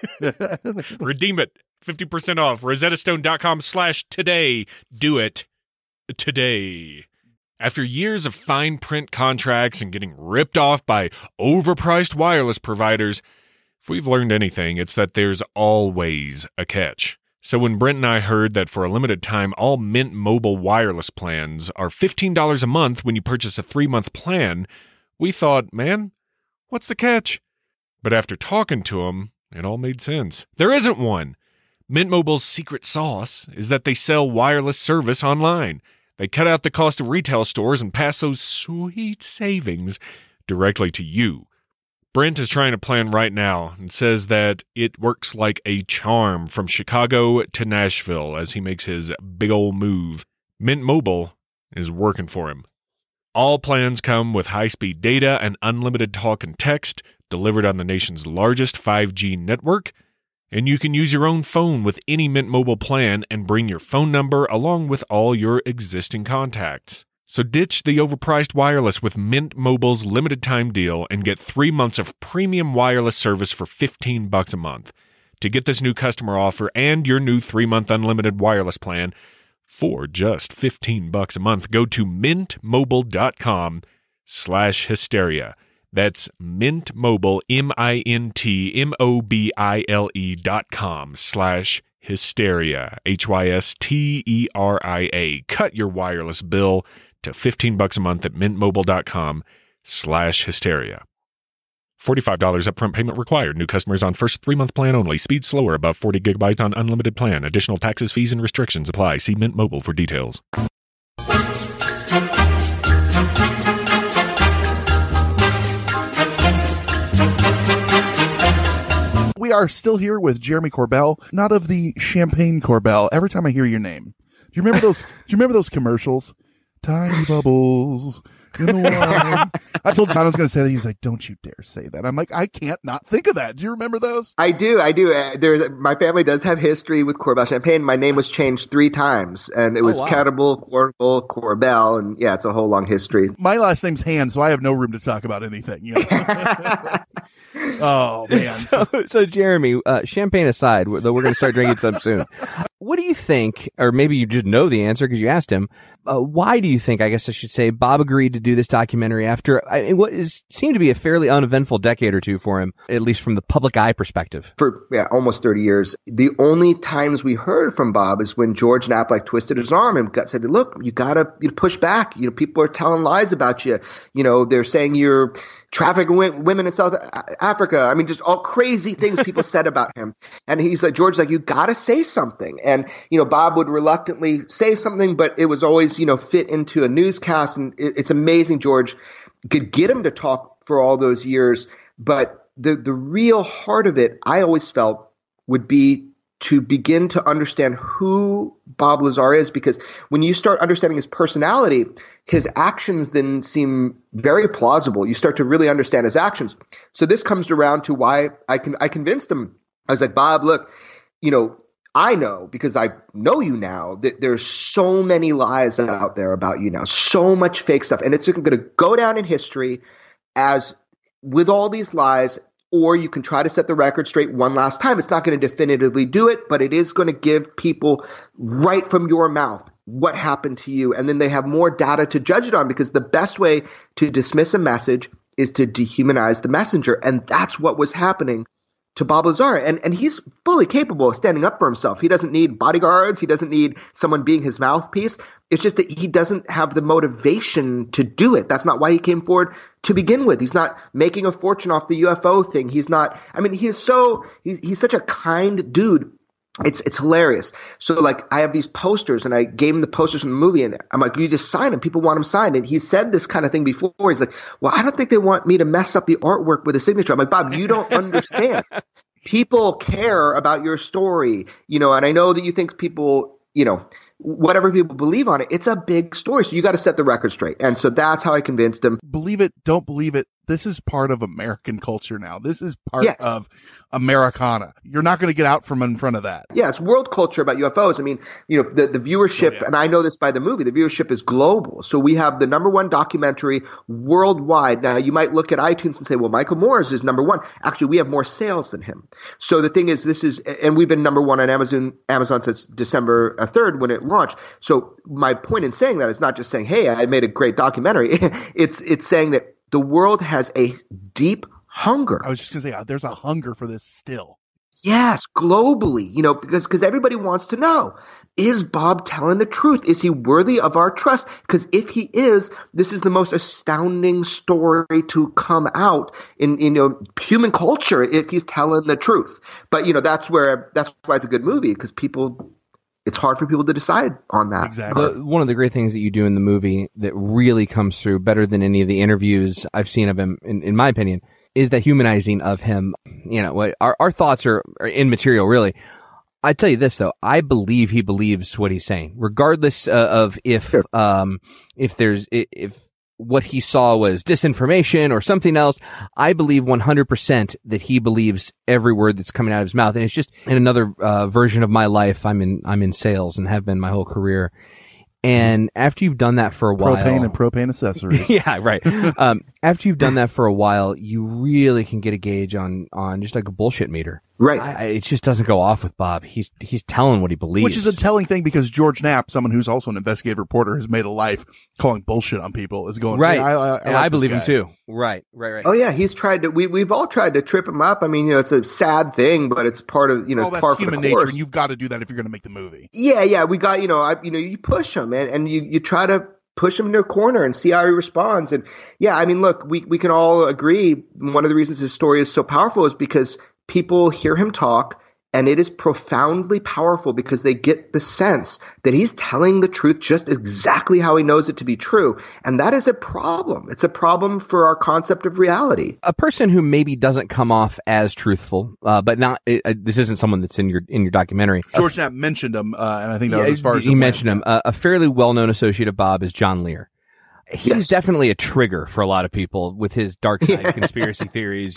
S13: Redeem it. 50% off. rosettastone.com/today. Do it today. After years of fine print contracts and getting ripped off by overpriced wireless providers, if we've learned anything, it's that there's always a catch. So when Brent and I heard that for a limited time, all Mint Mobile wireless plans are $15 a month when you purchase a 3-month plan, we thought, man, what's the catch? But after talking to him, it all made sense. There isn't one. Mint Mobile's secret sauce is that they sell wireless service online. They cut out the cost of retail stores and pass those sweet savings directly to you. Brent is trying a plan right now and says that it works like a charm from Chicago to Nashville as he makes his big ol' move. Mint Mobile is working for him. All plans come with high-speed data and unlimited talk and text delivered on the nation's largest 5G network, and you can use your own phone with any Mint Mobile plan and bring your phone number along with all your existing contacts. So ditch the overpriced wireless with Mint Mobile's limited time deal and get 3 months of premium wireless service for $15 a month. To get this new customer offer and your new 3-month unlimited wireless plan for just $15 a month, go to mintmobile.com/hysteria. That's Mint Mobile, MINTMOBILE.com/hysteria. Hysteria, HYSTERIA. Cut your wireless bill to $15 a month at mintmobile.com/hysteria. $45 upfront payment required. New customers on first 3-month plan only. Speed slower above 40 gigabytes on unlimited plan. Additional taxes, fees, and restrictions apply. See Mint Mobile for details.
S10: We are still here with Jeremy Corbell, not of the Champagne Corbell. Every time I hear your name, do you remember those? Do you remember those commercials? Tiny bubbles in the wine. I told John I was going to say that. He's like, "Don't you dare say that." I'm like, I can't not think of that. Do you remember those?
S11: I do. My family does have history with Corbell Champagne. My name was changed 3 times, and it was Catable, Corbell, and yeah, it's a whole long history.
S10: My last name's Hand, so I have no room to talk about anything. You know? Oh man!
S9: So Jeremy, champagne aside, though we're going to start drinking some soon. What do you think, or maybe you just know the answer because you asked him? Why do you think? I guess I should say Bob agreed to do this documentary after what seemed to be a fairly uneventful decade or two for him, at least from the public eye perspective.
S11: For almost 30 years, the only times we heard from Bob is when George Knaplik twisted his arm and said, "Look, you gotta push back. You know, people are telling lies about you. You know, they're saying you're trafficking women in South Africa." I mean, just all crazy things people said about him. And he's like, George's like, "You got to say something." And, Bob would reluctantly say something, but it was always, fit into a newscast. And it's amazing George could get him to talk for all those years. But the real heart of it, I always felt, would be to begin to understand who Bob Lazar is, because when you start understanding his personality, his actions then seem very plausible. You start to really understand his actions. So this comes around to why I convinced him. I was like, "Bob, look, I know, because I know you now, that there's so many lies out there about you now, so much fake stuff, and it's going to go down in history as with all these lies." Or you can try to set the record straight one last time. It's not going to definitively do it, but it is going to give people right from your mouth what happened to you. And then they have more data to judge it on, because the best way to dismiss a message is to dehumanize the messenger. And that's what was happening to Bob Lazar. And he's fully capable of standing up for himself. He doesn't need bodyguards. He doesn't need someone being his mouthpiece. It's just that he doesn't have the motivation to do it. That's not why he came forward to begin with. He's not making a fortune off the UFO thing. He's not – I mean, he's such a kind dude. It's hilarious. So, I have these posters, and I gave him the posters from the movie, and I'm like, "You just sign them. People want them signed." And he said this kind of thing before. He's like, "Well, I don't think they want me to mess up the artwork with a signature." I'm like, "Bob, you don't understand. People care about your story, and I know that you think people, whatever people believe on it, it's a big story. So you got to set the record straight." And so that's how I convinced him.
S10: Believe it, don't believe it. This is part of American culture now. This is part of Americana. You're not going to get out from in front of that.
S11: Yeah, it's world culture about UFOs. I mean, the viewership, and I know this by the movie, the viewership is global. So we have the #1 documentary worldwide. Now, you might look at iTunes and say, well, Michael Moore's is #1. Actually, we have more sales than him. So the thing is, and we've been #1 on Amazon since December 3rd when it launched. So my point in saying that is not just saying, hey, I made a great documentary. It's saying that the world has a deep hunger.
S10: I was just going to say, there's a hunger for this still.
S11: Yes, globally, because everybody wants to know, is Bob telling the truth? Is he worthy of our trust? Because if he is, this is the most astounding story to come out in human culture if he's telling the truth. But that's why it's a good movie, because it's hard for people to decide on that.
S10: Exactly.
S9: One of the great things that you do in the movie that really comes through better than any of the interviews I've seen of him, in my opinion, is that humanizing of him. Our thoughts are immaterial, really. I tell you this, though, I believe he believes what he's saying, regardless of if what he saw was disinformation or something else. I believe 100% that he believes every word that's coming out of his mouth. And it's just in another version of my life. I'm in sales and have been my whole career. And after you've done that for a while,
S10: propane accessories.
S9: Yeah, right. After you've done that for a while, you really can get a gauge on just like a bullshit meter.
S11: Right.
S9: It just doesn't go off with Bob. He's telling what he believes.
S10: Which is a telling thing because George Knapp, someone who's also an investigative reporter, has made a life calling bullshit on people. Is going
S9: right.
S10: Yeah,
S9: I believe him too. Right.
S11: Oh yeah, he's tried to. We've all tried to trip him up. I mean, it's a sad thing, but it's part of
S10: that's
S11: par for
S10: human
S11: the
S10: nature,
S11: course.
S10: and you've got to do that if you're going to make the movie.
S11: Yeah. We got you push him and you try to push him into a corner and see how he responds. And yeah, I mean, look, we can all agree one of the reasons his story is so powerful is because people hear him talk. And it is profoundly powerful because they get the sense that he's telling the truth just exactly how he knows it to be true. And that is a problem. It's a problem for our concept of reality.
S9: A person who maybe doesn't come off as truthful, but not, this isn't someone that's in your documentary.
S10: George Knapp mentioned him, and I think that was as far as
S9: he mentioned him. A fairly well-known associate of Bob is John Lear. He's definitely a trigger for a lot of people with his dark side conspiracy theories,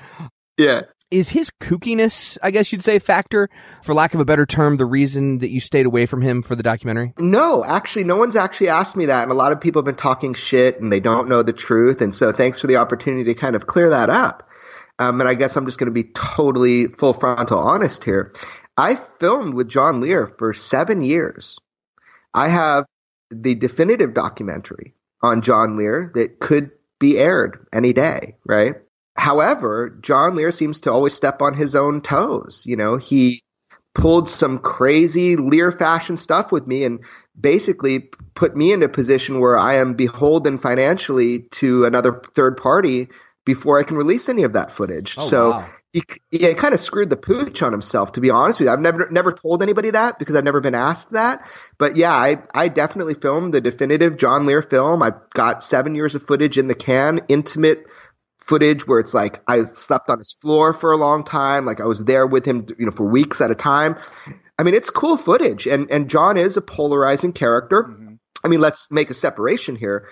S11: Yeah.
S9: Is his kookiness, I guess you'd say, factor, for lack of a better term, the reason that you stayed away from him for the documentary?
S11: No, actually, no one's actually asked me that. And a lot of people have been talking shit and they don't know the truth. And so thanks for the opportunity to kind of clear that up. And I guess I'm just going to be totally full frontal honest here. I filmed with John Lear for 7 years. I have the definitive documentary on John Lear that could be aired any day, right? However, John Lear seems to always step on his own toes. He pulled some crazy Lear fashion stuff with me and basically put me in a position where I am beholden financially to another third party before I can release any of that footage. Wow. He kind of screwed the pooch on himself, to be honest with you. I've never told anybody that because I've never been asked that. But yeah, I definitely filmed the definitive John Lear film. I've got 7 years of footage in the can, intimate footage where it's like I slept on his floor for a long time. Like I was there with him, for weeks at a time. I mean, it's cool footage. And John is a polarizing character. Mm-hmm. I mean, let's make a separation here.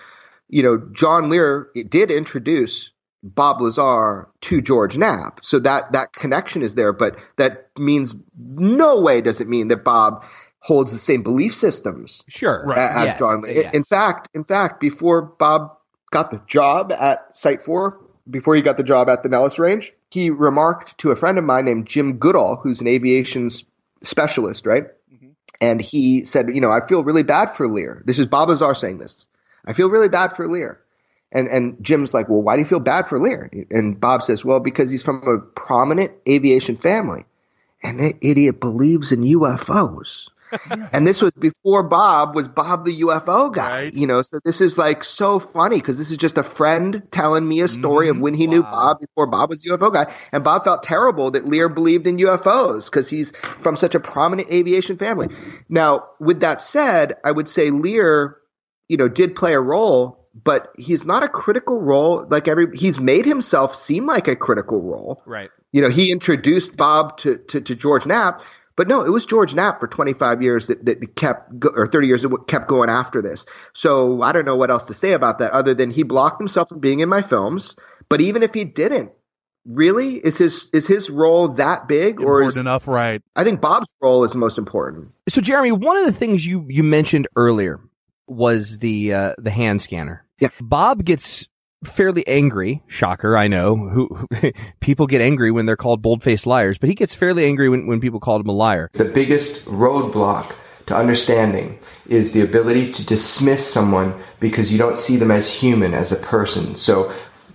S11: John Lear did introduce Bob Lazar to George Knapp. So that connection is there, but that means no way does it mean that Bob holds the same belief systems as John Lear. Yes. In fact, before Bob got the job at Site 4, before he got the job at the Nellis Range, he remarked to a friend of mine named Jim Goodall, who's an aviation specialist, right? Mm-hmm. And he said, I feel really bad for Lear. This is Bob Lazar saying this. I feel really bad for Lear. And Jim's like, well, why do you feel bad for Lear? And Bob says, well, because he's from a prominent aviation family. And that idiot believes in UFOs. And this was before Bob was Bob the UFO guy, right. So this is like so funny because this is just a friend telling me a story of when he knew Bob before Bob was the UFO guy. And Bob felt terrible that Lear believed in UFOs because he's from such a prominent aviation family. Now, with that said, I would say Lear, did play a role, but he's not a critical role. He's made himself seem like a critical role.
S9: Right.
S11: He introduced Bob to George Knapp. But no, it was George Knapp for 25 years that kept, or 30 years that kept going after this. So I don't know what else to say about that other than he blocked himself from being in my films. But even if he didn't, really, is his role that big?
S10: Important enough, right?
S11: I think Bob's role is the most important.
S9: So Jeremy, one of the things you mentioned earlier was the hand scanner.
S11: Yeah.
S9: Bob gets fairly angry. Shocker, I know. Who people get angry when they're called bold-faced liars, but he gets fairly angry when people call him a liar.
S14: The biggest roadblock to understanding is the ability to dismiss someone because you don't see them as human, as a person. So,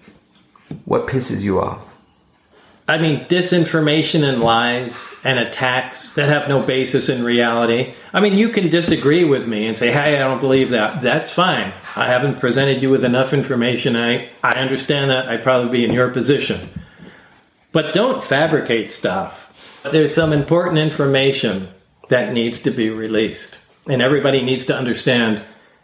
S14: what pisses you off?
S12: I mean, disinformation and lies and attacks that have no basis in reality. I mean, you can disagree with me and say, hey, I don't believe that. That's fine. I haven't presented you with enough information. I understand that. I'd probably be in your position. But don't fabricate stuff. There's some important information that needs to be released. And everybody needs to understand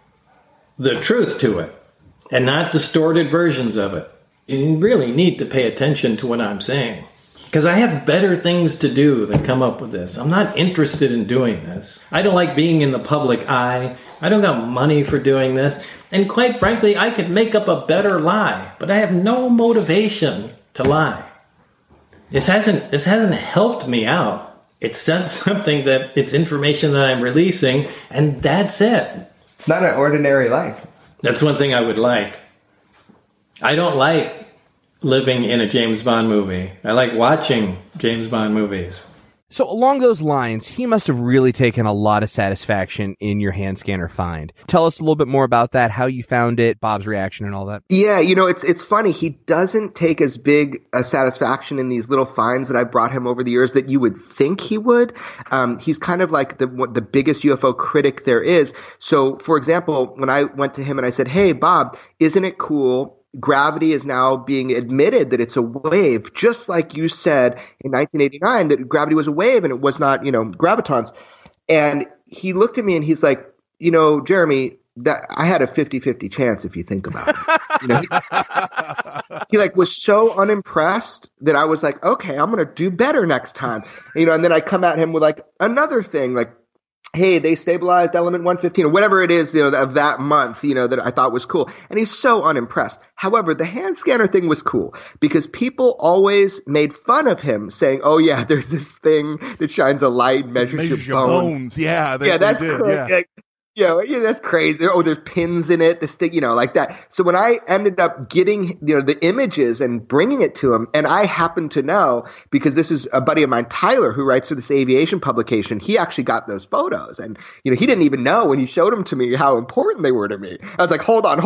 S12: the truth to it and not distorted versions of it. You really need to pay attention to what I'm saying. Because I have better things to do than come up with this. I'm not interested in doing this. I don't like being in the public eye. I don't got money for doing this. And quite frankly, I could make up a better lie. But I have no motivation to lie. This hasn't helped me out. It said something that it's information that I'm releasing, and that's it.
S14: It's not an ordinary life.
S12: That's one thing I would like. I don't like living in a James Bond movie. I like watching James Bond movies.
S9: So along those lines, he must have really taken a lot of satisfaction in your hand scanner find. Tell us a little bit more about that, how you found it, Bob's reaction and all that.
S11: Yeah, it's funny. He doesn't take as big a satisfaction in these little finds that I brought him over the years that you would think he would. He's kind of like the biggest UFO critic there is. So, for example, when I went to him and I said, "Hey, Bob, isn't it cool? Gravity is now being admitted that it's a wave, just like you said in 1989 that gravity was a wave and it was not, gravitons." And he looked at me and he's like, "Jeremy, that I had a 50-50 chance if you think about it." He was so unimpressed that I was like, okay, I'm going to do better next time. And then I come at him with another thing, hey, they stabilized element 115 or whatever it is, of that month, that I thought was cool. And he's so unimpressed. However, the hand scanner thing was cool because people always made fun of him saying, "Oh yeah, there's this thing that shines a light, measures your bones."
S10: Yeah,
S11: that's
S10: did.
S11: Cool. Yeah, that's crazy. Oh, there's pins in it, this thing, like that. So when I ended up getting, the images and bringing it to him, and I happen to know, because this is a buddy of mine, Tyler, who writes for this aviation publication, he actually got those photos. And, he didn't even know when he showed them to me how important they were to me. I was like, hold on.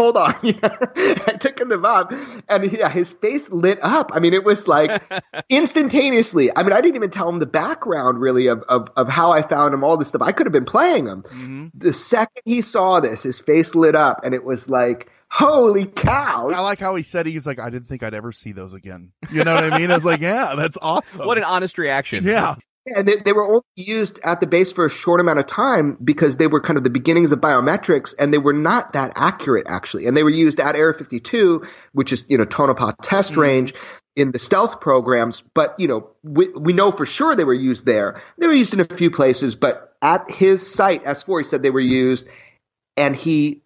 S11: I took him to Bob, and his face lit up. I mean, it was instantaneously. I mean, I didn't even tell him the background, really, of how I found him, all this stuff. I could have been playing him. Mm-hmm. The second he saw this, his face lit up, and it was like, holy cow.
S10: I like how he said, he's like, I didn't think I'd ever see those again. You know what I mean? I was like, yeah, that's awesome.
S9: What an honest reaction.
S10: Yeah.
S11: And they were only used at the base for a short amount of time because they were kind of the beginnings of biometrics, and they were not that accurate, actually. And they were used at Area 52, which is, Tonopah test range, in the stealth programs. But, we know for sure they were used there. They were used in a few places, but at his site, S4, he said they were used, and he,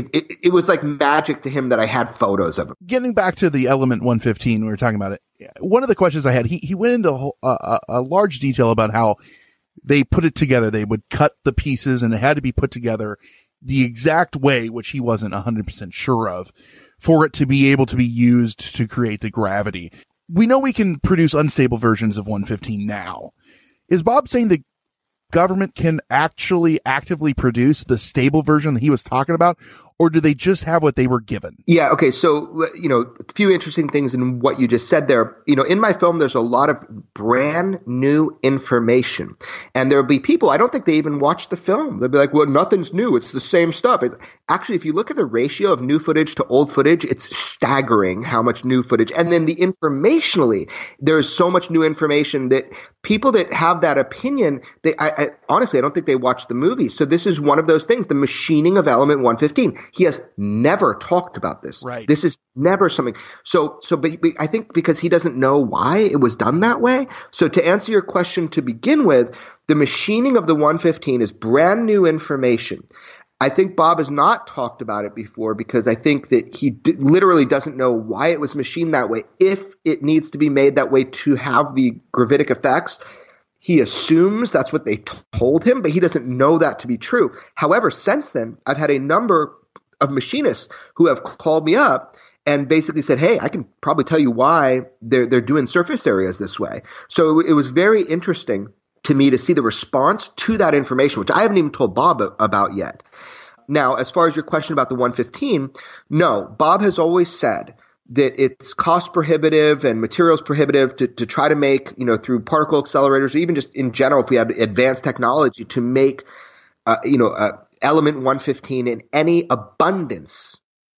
S11: it was like magic to him that I had photos of him.
S10: Getting back to the element 115, we were talking about it. One of the questions I had, he went into a large detail about how they put it together. They would cut the pieces, and it had to be put together the exact way, which he wasn't 100% sure of, for it to be able to be used to create the gravity. We know we can produce unstable versions of 115 now. Is Bob saying the government can actually actively produce the stable version that he was talking about, or do they just have what they were given?
S11: Yeah. Okay. So, a few interesting things in what you just said there. In my film, there's a lot of brand new information, and there'll be people, I don't think they even watch the film. They'll be like, well, nothing's new. It's the same stuff. Actually, if you look at the ratio of new footage to old footage, it's staggering how much new footage. And then informationally, there's so much new information that people that have that opinion, honestly, I don't think they watch the movie. So this is one of those things, the machining of element 115. He has never talked about this.
S10: Right.
S11: This is never something. But I think because he doesn't know why it was done that way. So to answer your question to begin with, the machining of the 115 is brand new information. I think Bob has not talked about it before because I think that he literally doesn't know why it was machined that way. If it needs to be made that way to have the gravitic effects, he assumes that's what they told him, but he doesn't know that to be true. However, since then, I've had a number of machinists who have called me up and basically said, hey, I can probably tell you why they're doing surface areas this way. So it was very interesting to me to see the response to that information, which I haven't even told Bob about yet. Now, as far as your question about the 115, no, Bob has always said that it's cost prohibitive and materials prohibitive to try to make, through particle accelerators, or even just in general, if we had advanced technology to make, element 115 in any abundance,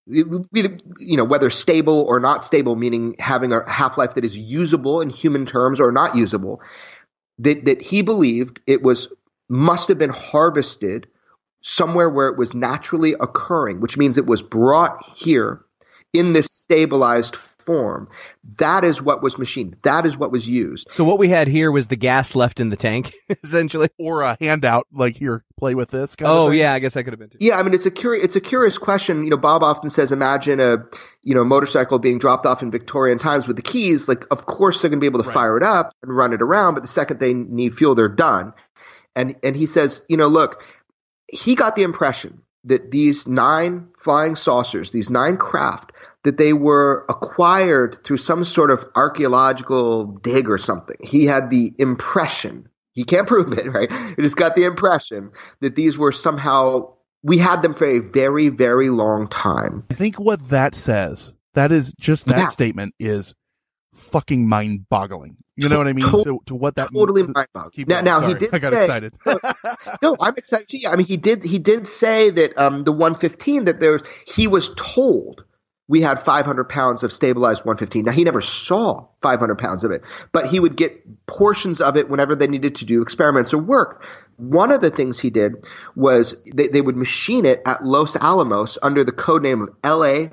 S11: whether stable or not stable, meaning having a half-life that is usable in human terms or not usable, that he believed it must have been harvested somewhere where it was naturally occurring, which means it was brought here in this stabilized form. That is what was machined. That is what was used.
S9: So what we had here was the gas left in the tank, essentially,
S10: or a handout, like here, play with this. Kind of thing.
S9: Yeah, I guess I could have been too.
S11: Yeah, I mean, it's a curious question. Bob often says, imagine a motorcycle being dropped off in Victorian times with the keys. Like, of course, they're going to be able to fire it up and run it around, but the second they need fuel, they're done. And he says, look, he got the impression that these 9 flying saucers, these 9 craft, that they were acquired through some sort of archaeological dig or something. He had the impression, he can't prove it, right? He just got the impression that these were somehow, we had them for a very, very long time.
S10: I think what that says, that is just that statement is fucking mind-boggling. You know what I mean? To what that
S11: totally mind-boggling. Now he did say,
S10: I got excited.
S11: No, I'm excited too. I mean, he did say that the 115 that he was told we had 500 pounds of stabilized 115. Now he never saw 500 pounds of it, but he would get portions of it whenever they needed to do experiments or work. One of the things he did was they would machine it at Los Alamos under the code name of LA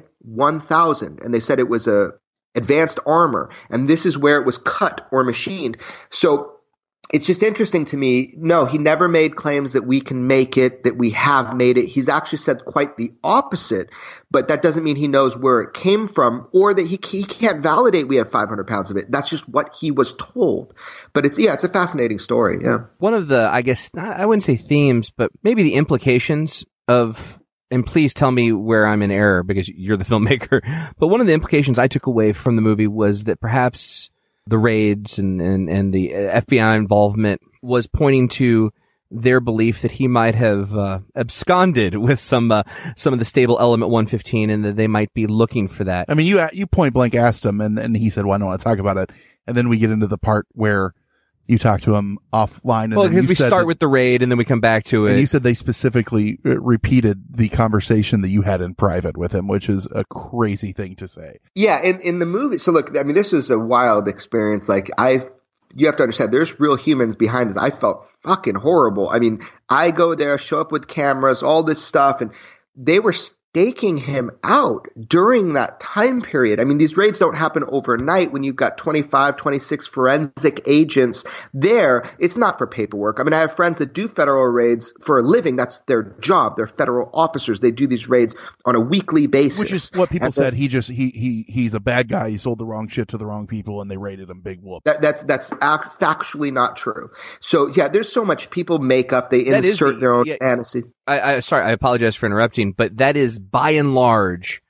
S11: 1000, and they said it was a advanced armor, and this is where it was cut or machined. So it's just interesting to me. No, he never made claims that we can make it, that we have made it. He's actually said quite the opposite, but that doesn't mean he knows where it came from or that he can't validate we had 500 pounds of it. That's just what he was told. But it's a fascinating story. Yeah.
S9: One of the, I guess, I wouldn't say themes, but maybe the implications of, and please tell me where I'm in error because you're the filmmaker, but one of the implications I took away from the movie was that perhaps the raids and the FBI involvement was pointing to their belief that he might have absconded with some of the stable element 115 and that they might be looking for that.
S10: I mean, you point blank asked him and he said, well, I don't want to talk about it. And then we get into the part where you talk to him offline. And
S9: well, because we start with the raid and then we come back to it.
S10: And you said they specifically repeated the conversation that you had in private with him, which is a crazy thing to say.
S11: Yeah. In the movie. So look, I mean, this was a wild experience. Like you have to understand there's real humans behind this. I felt fucking horrible. I mean, I go there, show up with cameras, all this stuff, and they were staking him out during that time period. I mean, these raids don't happen overnight when you've got 25, 26 forensic agents there. It's not for paperwork. I mean, I have friends that do federal raids for a living. That's their job. They're federal officers. They do these raids on a weekly basis.
S10: Which is what people said. He's a bad guy. He sold the wrong shit to the wrong people and they raided him. Big whoop.
S11: That's factually not true. So yeah, there's so much people make up. They insert their own fantasy.
S9: Sorry, I apologize for interrupting, but that is by and large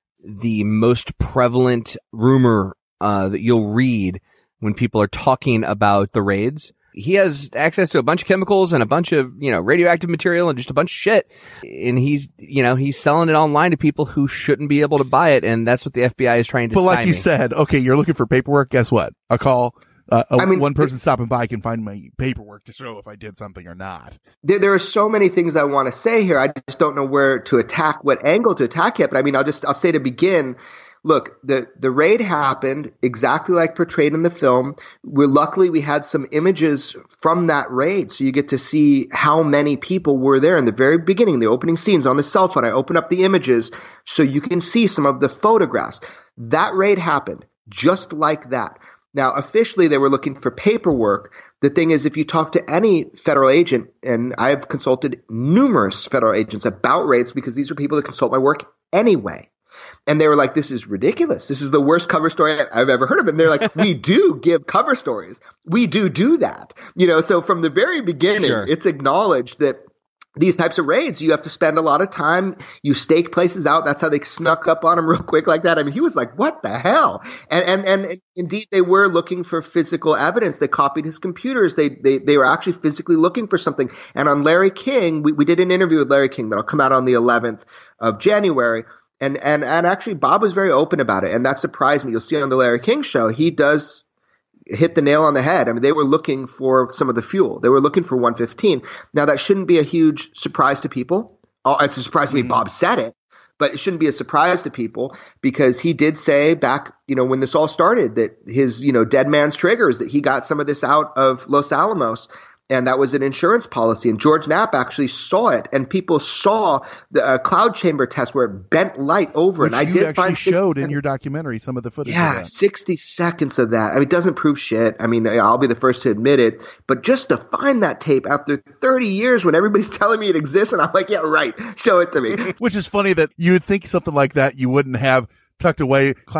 S9: the most prevalent rumor that you'll read when people are talking about the raids. He has access to a bunch of chemicals and a bunch of, radioactive material and just a bunch of shit. And he's selling it online to people who shouldn't be able to buy it. And that's what the FBI is trying to stymie.
S10: But like you said, okay, you're looking for paperwork. Guess what? A call. One person stopping by can find my paperwork to show if I did something or not.
S11: There are so many things I want to say here. I just don't know where to attack, what angle to attack it. But I mean, I'll say to begin, look, the raid happened exactly like portrayed in the film. Luckily, we had some images from that raid. So you get to see how many people were there in the very beginning, the opening scenes on the cell phone. I open up the images so you can see some of the photographs. That raid happened just like that. Now, officially, they were looking for paperwork. The thing is, if you talk to any federal agent, and I've consulted numerous federal agents about raids because these are people that consult my work anyway. And they were like, this is ridiculous. This is the worst cover story I've ever heard of. And they're like, we do give cover stories. We do that. So from the very beginning, It's acknowledged that these types of raids, you have to spend a lot of time. You stake places out. That's how they snuck up on him real quick like that. I mean, he was like, what the hell? And indeed, they were looking for physical evidence. They copied his computers. They were actually physically looking for something. And on Larry King, we did an interview with Larry King that'll come out on the 11th of January. And actually, Bob was very open about it. And that surprised me. You'll see on the Larry King show, he does hit the nail on the head. I mean, they were looking for some of the fuel. They were looking for 115. Now, that shouldn't be a huge surprise to people. It's a surprise to me Bob said it, but it shouldn't be a surprise to people because he did say back, when this all started that his, dead man's triggers, that he got some of this out of Los Alamos. And that was an insurance policy. And George Knapp actually saw it. And people saw the cloud chamber test where it bent light over.
S10: Which
S11: and I did find
S10: showed in your documentary some of the footage.
S11: Yeah, 60 seconds of that. I mean, it doesn't prove shit. I mean, I'll be the first to admit it. But just to find that tape after 30 years when everybody's telling me it exists, and I'm like, yeah, right. Show it to me.
S10: Which is funny that you would think something like that you wouldn't have tucked away. Cloud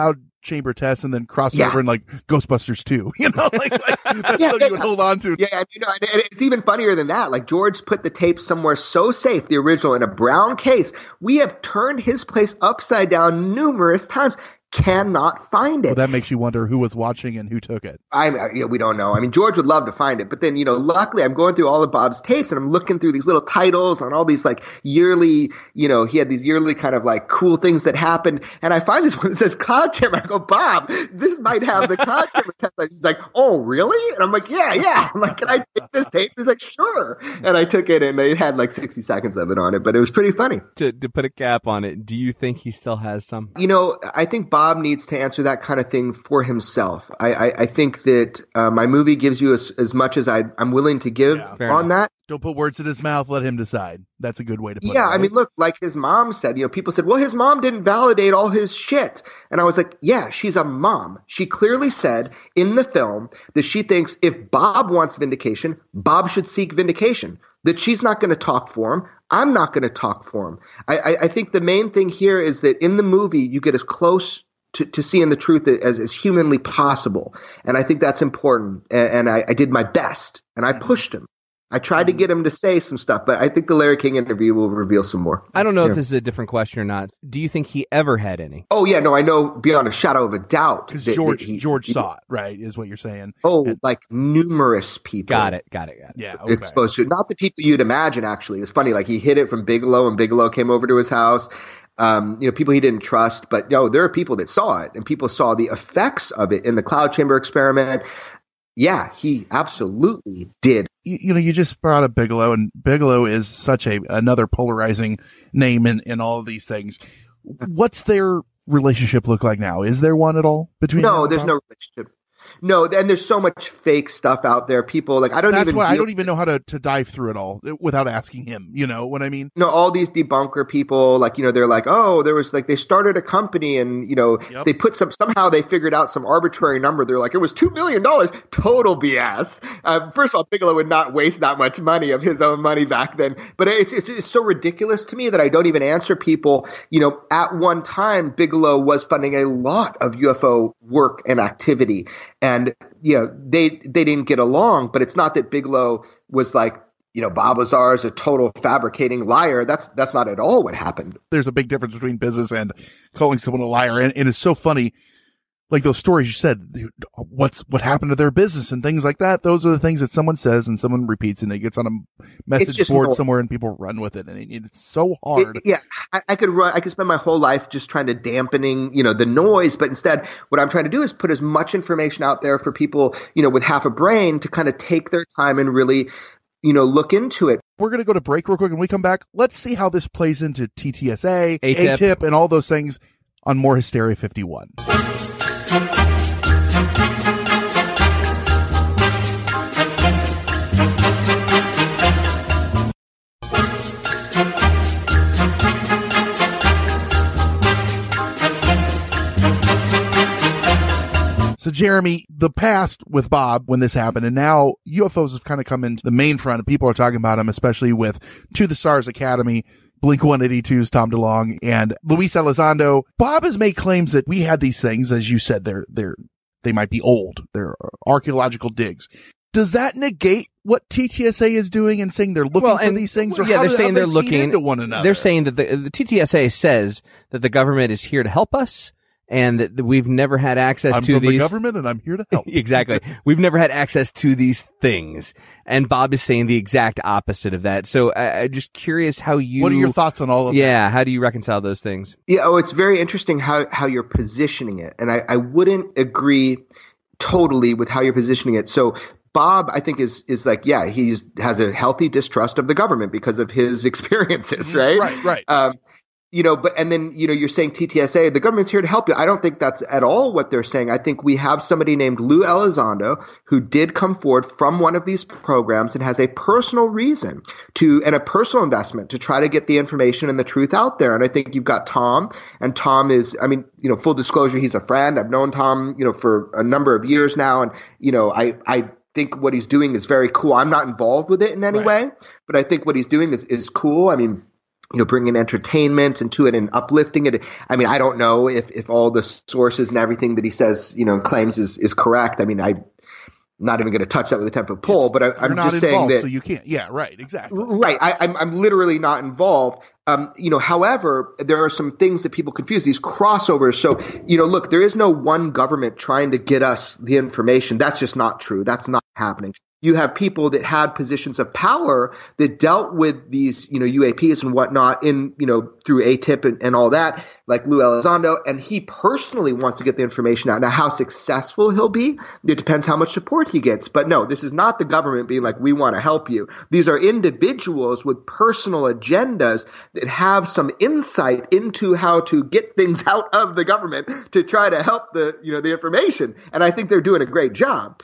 S10: chamber test and then cross over in like Ghostbusters 2, like that's
S11: yeah,
S10: something you would hold on to.
S11: Yeah, and, and it's even funnier than that. Like George put the tape somewhere so safe, the original, in a brown case. We have turned his place upside down numerous times. Cannot find it.
S10: Well, that makes you wonder who was watching and who took it.
S11: We don't know. I mean, George would love to find it, but then, luckily I'm going through all of Bob's tapes and I'm looking through these little titles on all these like yearly, he had these yearly kind of like cool things that happened. And I find this one that says Cloud Chamber. I go, Bob, this might have the Cloud Chamber test. He's like, oh, really? And I'm like, yeah. I'm like, can I take this tape? He's like, sure. And I took it and they had like 60 seconds of it on it, but it was pretty funny.
S15: To put a cap on it, do you think he still has some?
S11: I think Bob needs to answer that kind of thing for himself. I think that my movie gives you as much as I'm willing to give on that.
S10: Don't put words in his mouth. Let him decide. That's a good way to put it.
S11: Yeah, right? I mean, look, like his mom said, people said, well, his mom didn't validate all his shit. And I was like, yeah, she's a mom. She clearly said in the film that she thinks if Bob wants vindication, Bob should seek vindication. That she's not going to talk for him. I'm not going to talk for him. I think the main thing here is that in the movie, you get as close to seeing the truth as humanly possible. And I think that's important. And I did my best and I pushed him. I tried to get him to say some stuff, but I think the Larry King interview will reveal some more.
S15: I don't know if this is a different question or not. Do you think he ever had any?
S11: Oh, yeah. No, I know beyond a shadow of a doubt.
S10: Because George saw it, right, is what you're saying.
S11: Oh, like numerous people.
S15: Got it.
S10: Yeah, okay.
S11: Exposed to it. Not the people you'd imagine, actually. It's funny. Like he hid it from Bigelow and Bigelow came over to his house. People he didn't trust. But there are people that saw it and people saw the effects of it in the Cloud Chamber experiment. Yeah, he absolutely did.
S10: You just brought up Bigelow, and Bigelow is such another polarizing name in all of these things. What's their relationship look like now? Is there one at all between?
S11: No, there's no relationship. No, and there's so much fake stuff out there. People like I don't even know
S10: how to dive through it all without asking him. You know what I mean?
S11: No, all these debunker people, like they're like, oh, there was like they started a company and they put somehow they figured out some arbitrary number. They're like, it was $2 million. Total BS. First of all, Bigelow would not waste that much money of his own money back then. But it's so ridiculous to me that I don't even answer people. At one time, Bigelow was funding a lot of UFO work and activity. And they didn't get along, but it's not that Bigelow was like, Bob Lazar is a total fabricating liar. That's not at all what happened.
S10: There's a big difference between business and calling someone a liar. And it's so funny. Like those stories you said, what happened to their business and things like that. Those are the things that someone says and someone repeats and it gets on a message board somewhere and people run with it. And it's so hard.
S11: I could spend my whole life just trying to dampening, the noise. But instead, what I'm trying to do is put as much information out there for people, with half a brain to kind of take their time and really, look into it.
S10: We're going to go to break real quick. When we come back, let's see how this plays into TTSA, ATIP, and all those things on more Hysteria 51. So, Jeremy, the past with Bob when this happened, and now UFOs have kind of come into the main front, and people are talking about them, especially with To the Stars Academy, Blink-182's Tom DeLonge, and Luis Elizondo. Bob has made claims that we had these things, as you said, they might be old. They're archaeological digs. Does that negate what TTSA is doing and saying they're looking for these things? Or
S15: they're saying they're looking
S10: into one another.
S15: They're saying that the TTSA says that the government is here to help us. And that we've never had access to these.
S10: I'm from the government and I'm here to help.
S15: Exactly. We've never had access to these things. And Bob is saying the exact opposite of that. So I'm just curious how
S10: what are your thoughts on all of that?
S15: Yeah. How do you reconcile those things?
S11: Yeah. Oh, it's very interesting how you're positioning it. And I wouldn't agree totally with how you're positioning it. So Bob, I think, is like, yeah, he has a healthy distrust of the government because of his experiences, right?
S10: Right.
S11: And then you're saying TTSA, the government's here to help you. I don't think that's at all what they're saying. I think we have somebody named Lou Elizondo who did come forward from one of these programs and has a personal reason and a personal investment to try to get the information and the truth out there. And I think you've got Tom, and Tom is, full disclosure, he's a friend. I've known Tom, for a number of years now. And, I think what he's doing is very cool. I'm not involved with it in any way, but I think what he's doing is cool. bringing entertainment into it and uplifting it. I mean, I don't know if all the sources and everything that he says, claims is correct. I mean, I'm not even going to touch that with a 10-foot pole, but I'm just saying that.
S10: So you can't. Yeah, right. Exactly.
S11: Right. I'm literally not involved. However, there are some things that people confuse, these crossovers. So, look, there is no one government trying to get us the information. That's just not true. That's not happening. You have people that had positions of power that dealt with these, UAPs and whatnot in, through ATIP and all that, like Lou Elizondo, and he personally wants to get the information out. Now, how successful he'll be, it depends how much support he gets. But no, this is not the government being like, we want to help you. These are individuals with personal agendas that have some insight into how to get things out of the government to try to help the information. And I think they're doing a great job.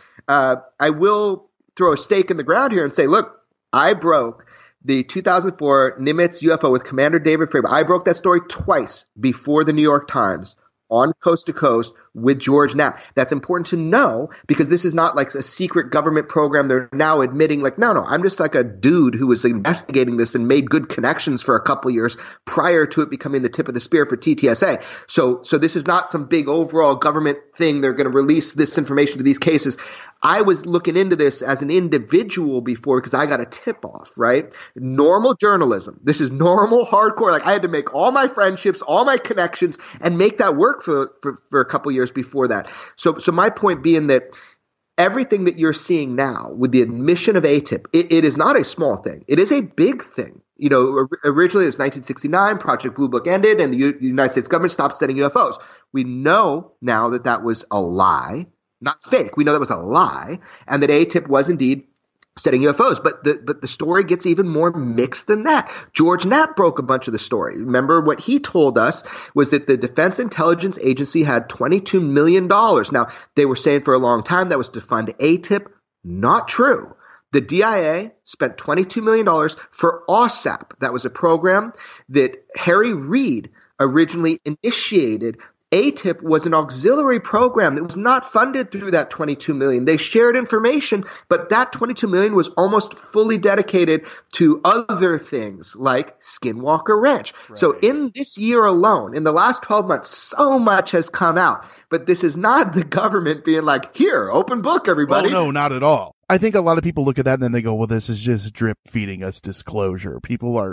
S11: I will throw a stake in the ground here and say, look, I broke the 2004 Nimitz UFO with Commander David Fravor. I broke that story twice before the New York Times on Coast to Coast with George Knapp. That's important to know because this is not like a secret government program. They're now admitting like, no, I'm just like a dude who was investigating this and made good connections for a couple years prior to it becoming the tip of the spear for TTSA. So this is not some big overall government thing. They're going to release this information to these cases. I was looking into this as an individual before because I got a tip off, right? Normal journalism. This is normal hardcore. Like I had to make all my friendships, all my connections and make that work for a couple years before that. So my point being that everything that you're seeing now with the admission of ATIP, it is not a small thing. It is a big thing. Originally it was 1969, Project Blue Book ended and the United States government stopped studying UFOs. We know now that was a lie. Not fake. We know that was a lie, and that ATIP was indeed studying UFOs. But the story gets even more mixed than that. George Knapp broke a bunch of the story. Remember what he told us was that the Defense Intelligence Agency had $22 million. Now, they were saying for a long time that was to fund ATIP. Not true. The DIA spent $22 million for OSAP. That was a program that Harry Reid originally initiated. ATIP was an auxiliary program that was not funded through that $22 million. They shared information, but that $22 million was almost fully dedicated to other things like Skinwalker Ranch. Right. So in this year alone, in the last 12 months, so much has come out. But this is not the government being like, here, open book, everybody.
S10: Well, no, not at all. I think a lot of people look at that and then they go, well, this is just drip feeding us disclosure. People are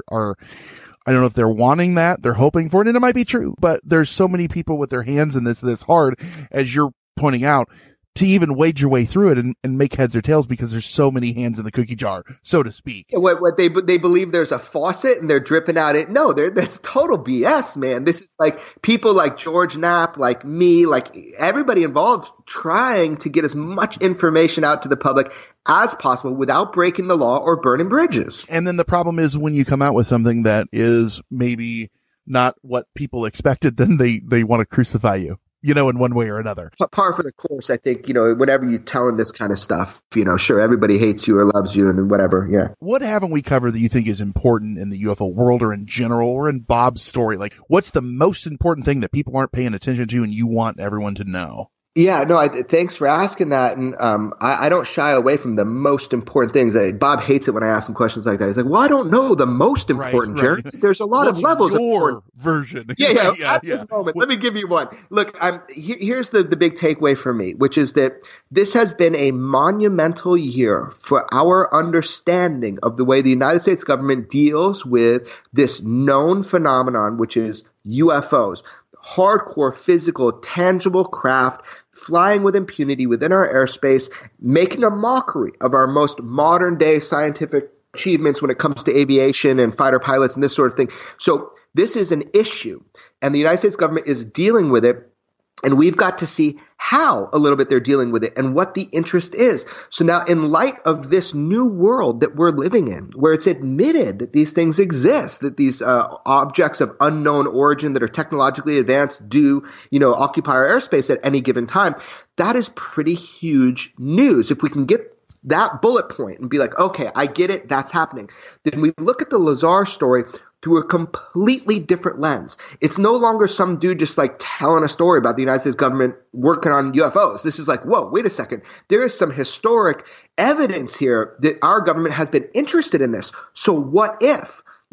S10: I don't know if they're wanting that, they're hoping for it, and it might be true, but there's so many people with their hands in this hard, as you're pointing out, to even wade your way through it and make heads or tails because there's so many hands in the cookie jar, so to speak.
S11: What they believe there's a faucet and they're dripping out it. No, that's total BS, man. This is like people like George Knapp, like me, like everybody involved trying to get as much information out to the public as possible without breaking the law or burning bridges.
S10: And then the problem is when you come out with something that is maybe not what people expected, then they want to crucify you. In one way or another.
S11: Par for the course, I think, whenever you tell them this kind of stuff, sure, everybody hates you or loves you and whatever, yeah.
S10: What haven't we covered that you think is important in the UFO world or in general or in Bob's story? Like, what's the most important thing that people aren't paying attention to and you want everyone to know?
S11: Yeah, no, thanks for asking that. And I don't shy away from the most important things. Bob hates it when I ask him questions like that. He's like, well, I don't know the most important, Jerry. There's a lot of levels.
S10: Your version.
S11: Yeah. This moment, let me give you one. Look, here's the big takeaway for me, which is that this has been a monumental year for our understanding of the way the United States government deals with this known phenomenon, which is UFOs. Hardcore, physical, tangible craft flying with impunity within our airspace, making a mockery of our most modern day scientific achievements when it comes to aviation and fighter pilots and this sort of thing. So this is an issue, and the United States government is dealing with it. And we've got to see how a little bit they're dealing with it and what the interest is. So now in light of this new world that we're living in, where it's admitted that these things exist, that these objects of unknown origin that are technologically advanced do, occupy our airspace at any given time, that is pretty huge news. If we can get that bullet point and be like, okay, I get it, that's happening. Then we look at the Lazar story through a completely different lens. It's no longer some dude just like telling a story about the United States government working on UFOs. This is like, whoa, wait a second. There is some historic evidence here that our government has been interested in this. So what if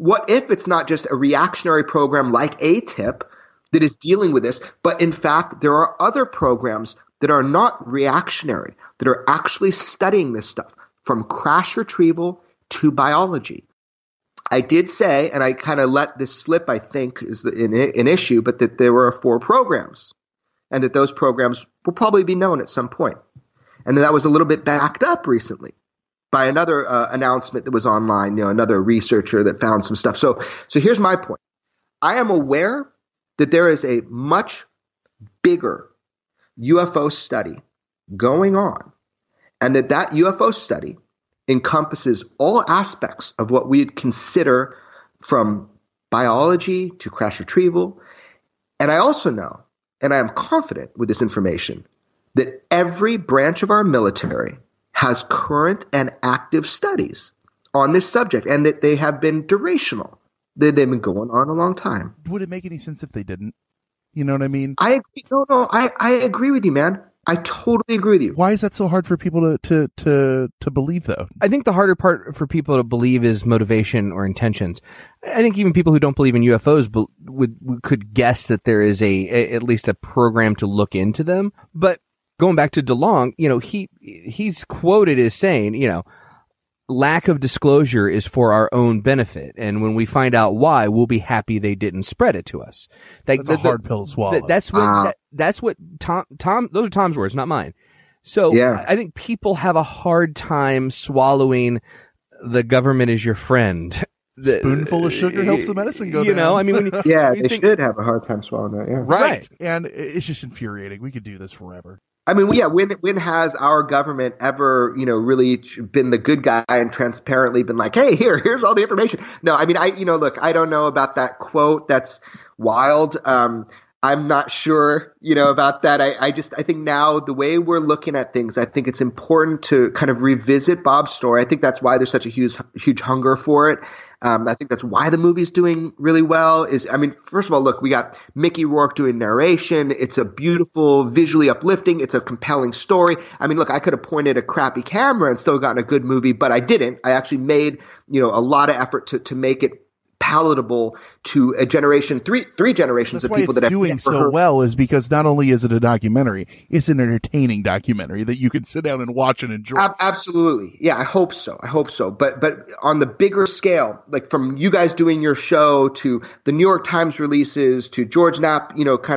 S11: what if it's not just a reactionary program like ATIP that is dealing with this, but in fact, there are other programs that are not reactionary, that are actually studying this stuff, from crash retrieval to biology. I did say, and I kind of let this slip, I think, is an issue, but that there were 4 programs, and that those programs will probably be known at some point. And that was a little bit backed up recently by another announcement that was online, another researcher that found some stuff. So here's my point. I am aware that there is a much bigger UFO study going on, and that UFO study encompasses all aspects of what we'd consider from biology to crash retrieval. And I also know, and I am confident with this information, that every branch of our military has current and active studies on this subject, and that they have been durational. They've been going on a long time.
S10: Would it make any sense if they didn't? You know what I mean?
S11: I agree. No, I agree with you, man. I totally agree with you.
S10: Why is that so hard for people to believe, though?
S15: I think the harder part for people to believe is motivation or intentions. I think even people who don't believe in UFOs could guess that there is at least a program to look into them. But going back to DeLong, he's quoted as saying, lack of disclosure is for our own benefit, and when we find out why, we'll be happy they didn't spread it to us.
S10: That's a hard pill to swallow.
S15: That's what Tom. Those are Tom's words, not mine. So yeah. I think people have a hard time swallowing the government is your friend.
S10: Spoonful of sugar helps the medicine go down.
S15: I mean,
S11: they should have a hard time swallowing that. Yeah,
S10: right. And it's just infuriating. We could do this forever.
S11: I mean, when has our government ever, really been the good guy and transparently been like, hey, here's all the information? No, I mean, look, I don't know about that quote. That's wild. I'm not sure, about that. I think now the way we're looking at things, I think it's important to kind of revisit Bob's story. I think that's why there's such a huge hunger for it. I think that's why the movie's doing really well. First of all, look, we got Mickey Rourke doing narration. It's a beautiful, visually uplifting. It's a compelling story. I mean, look, I could have pointed a crappy camera and still gotten a good movie, but I didn't. I actually made, a lot of effort to make it palatable to a generation, three generations
S10: That's
S11: of people that have
S10: doing so
S11: heard.
S10: Well is because not only is it a documentary, it's an entertaining documentary that you can sit down and watch and enjoy.
S11: Absolutely. Yeah, I hope so. But on the bigger scale, like from you guys doing your show to the New York Times releases to George Knapp,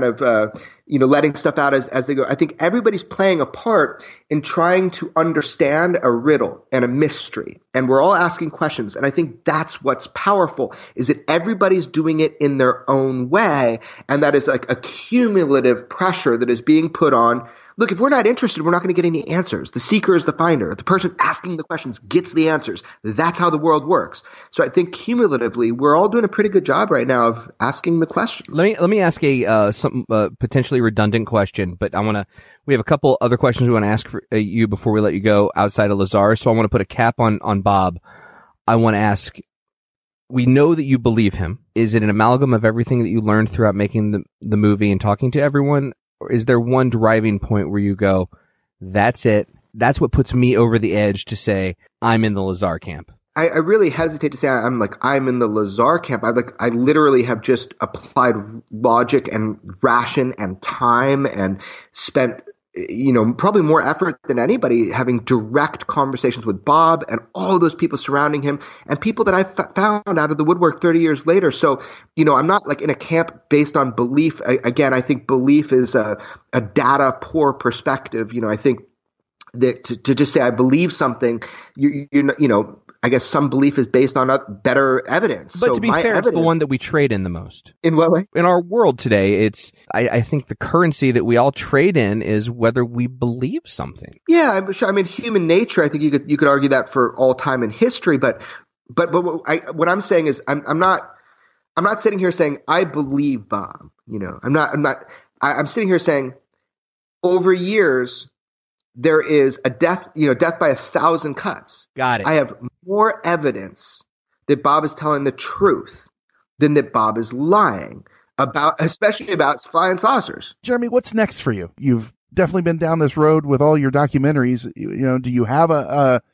S11: letting stuff out as they go. I think everybody's playing a part in trying to understand a riddle and a mystery. And we're all asking questions. And I think that's what's powerful, is that everybody's doing it in their own way. And that is like a cumulative pressure that is being put on. Look, if we're not interested, we're not going to get any answers. The seeker is the finder. The person asking the questions gets the answers. That's how the world works. So I think cumulatively, we're all doing a pretty good job right now of asking the questions.
S15: Let me ask a potentially redundant question, but we have a couple other questions we want to ask for you before we let you go outside of Lazar. So I want to put a cap on Bob. I want to ask, we know that you believe him. Is it an amalgam of everything that you learned throughout making the movie and talking to everyone? Or is there one driving point where you go, that's it? That's what puts me over the edge to say I'm in the Lazar camp.
S11: I really hesitate to say I'm in the Lazar camp. I literally have just applied logic and ration and time and spent probably more effort than anybody having direct conversations with Bob and all of those people surrounding him and people that I found out of the woodwork 30 years later. So, I'm not like in a camp based on belief. Again, I think belief is a data poor perspective. I think that to just say I believe something, I guess some belief is based on better evidence.
S15: But to be fair, it's the one that we trade in the most.
S11: In what way?
S15: In our world today, I think the currency that we all trade in is whether we believe something.
S11: Yeah, I'm sure. I mean, human nature, I think you could argue that for all time in history. But what I'm saying is I'm not sitting here saying I believe Bob. I'm sitting here saying over years, there is a death by 1,000 cuts.
S15: Got it.
S11: I have more evidence that Bob is telling the truth than that Bob is lying especially about flying saucers.
S10: Jeremy, what's next for you? You've definitely been down this road with all your documentaries. Do you have a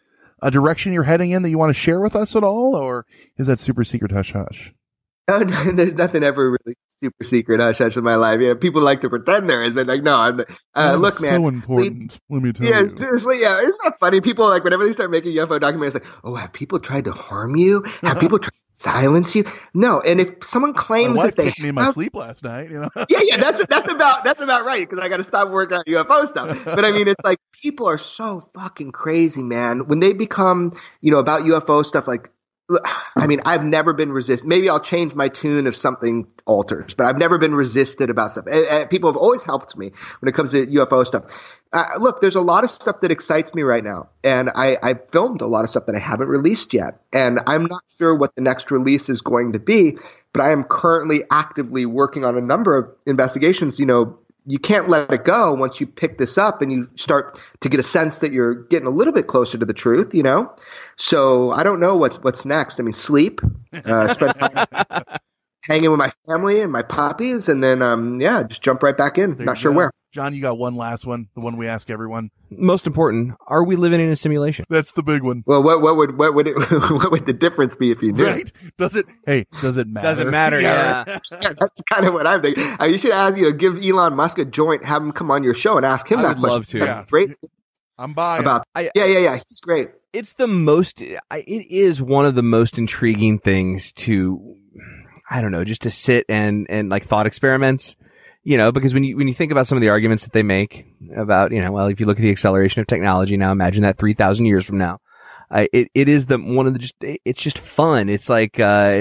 S10: a direction you're heading in that you want to share with us at all, or is that super secret hush hush?
S11: Oh, no, there's nothing ever really super secret hush hush in my life. People like to pretend there is, but like, no, look, man.
S10: So important. Let me tell you.
S11: Seriously, isn't that funny? People like whenever they start making UFO documentaries, like, oh, have people tried to harm you? Have people tried to silence you? No. And if someone claims
S10: my wife
S11: that they
S10: kicked me in my sleep last night,
S11: yeah, that's about right, because I got to stop working on UFO stuff. But I mean, it's like people are so fucking crazy, man. When they become, about UFO stuff, like, I mean, I've never been resisted. Maybe I'll change my tune if something alters, but I've never been resisted about stuff. People have always helped me when it comes to UFO stuff. Look, there's a lot of stuff that excites me right now, and I've filmed a lot of stuff that I haven't released yet, and I'm not sure what the next release is going to be, but I am currently actively working on a number of investigations. You can't let it go once you pick this up and you start to get a sense that you're getting a little bit closer to the truth, So I don't know what's next. I mean, sleep, spend time hanging with my family and my puppies, and then, just jump right back in. Not sure where.
S10: John, you got one last one, the one we ask everyone.
S15: Most important, are we living in a simulation?
S10: That's the big one.
S11: Well, what would what would the difference be if you knew?
S10: Right? Does it matter?
S15: Doesn't matter, yeah.
S11: That's kind of what I'm thinking. You should ask, give Elon Musk a joint, have him come on your show and ask him that question.
S15: I would love to.
S11: That's great.
S10: I'm buying.
S11: Yeah. He's great.
S15: It's it is one of the most intriguing things to, I don't know, just to sit and like thought experiments. Because when you think about some of the arguments that they make about, if you look at the acceleration of technology now, imagine that 3,000 years from now, it is it's just fun. It's like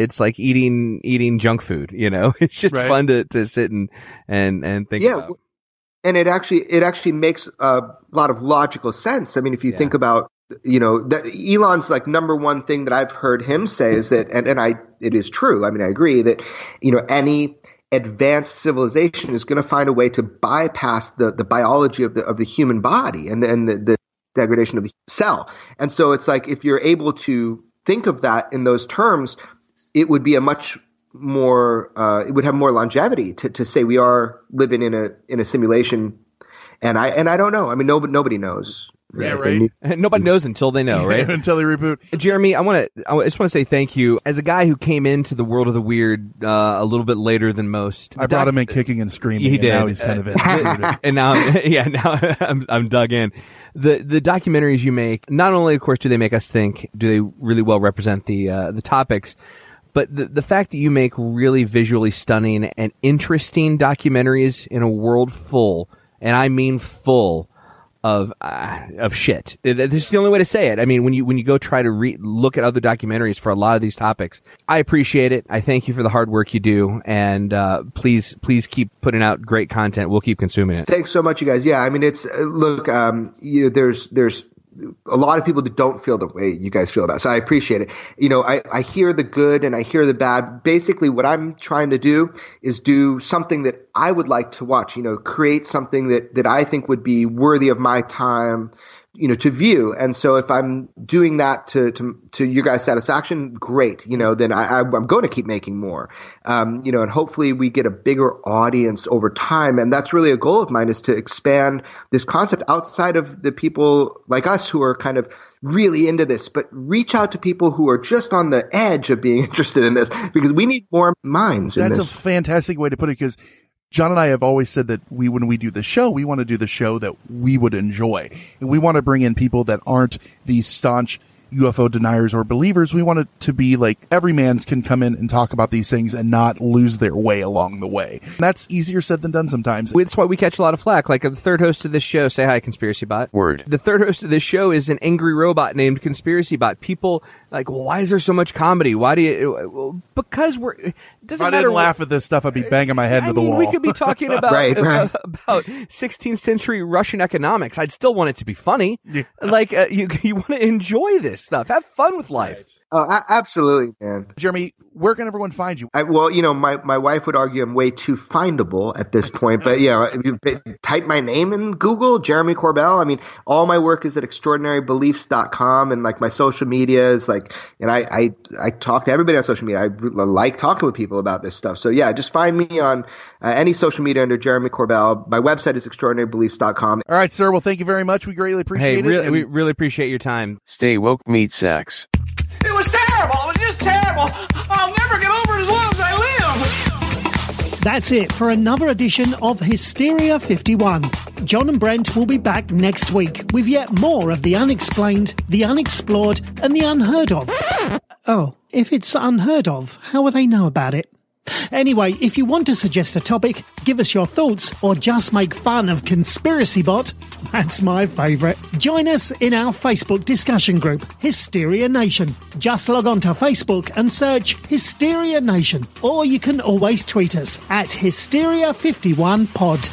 S15: eating junk food, it's just fun to sit and think about.
S11: And it actually makes a lot of logical sense. I mean, if you think about, that Elon's like number one thing that I've heard him say is that, and it is true. I mean, I agree that, any advanced civilization is going to find a way to bypass the biology of the human body and the degradation of the cell. And so it's like, if you're able to think of that in those terms, it would be a much more it would have more longevity to say we are living in a simulation. And I don't know. I mean, nobody knows.
S10: Yeah, right.
S15: Nobody knows until they know, right?
S10: Until they reboot.
S15: Jeremy, I just want to say thank you. As a guy who came into the world of the weird a little bit later than most,
S10: I brought him in kicking and screaming.
S15: He did.
S10: Now he's kind of in.
S15: And now I'm dug in. The documentaries you make, not only, of course, do they make us think, do they really well represent the topics, but the fact that you make really visually stunning and interesting documentaries in a world full, and I mean full, of shit. This is the only way to say it. I mean, when you go try to look at other documentaries for a lot of these topics, I appreciate it. I thank you for the hard work you do, and please keep putting out great content. We'll keep consuming it.
S11: Thanks so much, you guys. Yeah, I mean, it's look, there's a lot of people that don't feel the way you guys feel about it. So I appreciate it. I hear the good and I hear the bad. Basically, what I'm trying to do is do something that I would like to watch, create something that I think would be worthy of my time, to view. And so if I'm doing that to your guys' satisfaction, great, then I'm going to keep making more, and hopefully we get a bigger audience over time. And that's really a goal of mine, is to expand this concept outside of the people like us who are kind of really into this, but reach out to people who are just on the edge of being interested in this, because we need more minds in this.
S10: That's a fantastic way to put it, because John and I have always said that when we do the show, we want to do the show that we would enjoy. And we want to bring in people that aren't these staunch UFO deniers or believers. We want it to be like every man can come in and talk about these things and not lose their way along the way. And that's easier said than done sometimes.
S15: That's why we catch a lot of flack. Like the third host of this show, say hi, Conspiracy Bot.
S3: Word.
S15: The third host of this show is an angry robot named Conspiracy Bot. People like, well, why is there so much comedy? Why do you? Because it doesn't matter.
S10: If I didn't laugh at this stuff, I'd be banging my head into the wall.
S15: We could be talking about about 16th century Russian economics. I'd still want it to be funny. Yeah. Like you want to enjoy this stuff. Have fun with life.
S11: Oh, absolutely, man.
S10: Jeremy, where can everyone find you?
S11: My wife would argue I'm way too findable at this point, but if you type my name in Google, Jeremy Corbell. I mean, all my work is at extraordinarybeliefs.com, and like my social media is like Like, and I talk to everybody on social media. I like talking with people about this stuff. So yeah, just find me on any social media under Jeremy Corbell. My website is extraordinarybeliefs.com.
S10: All right, sir. Well, thank you very much. We greatly appreciate it.
S15: We really appreciate your time.
S3: Stay woke, meat sacks.
S5: It was terrible. It was just terrible. I'll never get over it as long as I live.
S7: That's it for another edition of Hysteria 51. John and Brent will be back next week with yet more of the unexplained, the unexplored, and the unheard of. Oh, if it's unheard of, how will they know about it? Anyway, if you want to suggest a topic, give us your thoughts, or just make fun of Conspiracy Bot, that's my favourite. Join us in our Facebook discussion group, Hysteria Nation. Just log on to Facebook and search Hysteria Nation, or you can always tweet us at Hysteria51pod.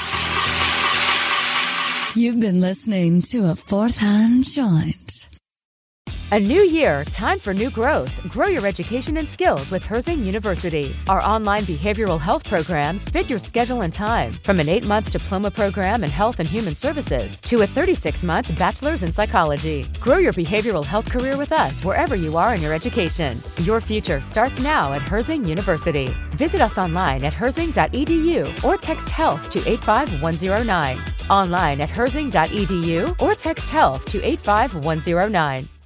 S16: You've been listening to A Fourth Hand Joint.
S17: A new year, time for new growth. Grow your education and skills with Herzing University. Our online behavioral health programs fit your schedule and time. From an 8-month diploma program in health and human services to a 36-month bachelor's in psychology. Grow your behavioral health career with us wherever you are in your education. Your future starts now at Herzing University. Visit us online at herzing.edu or text health to 85109. Online at herzing.edu or text health to 85109.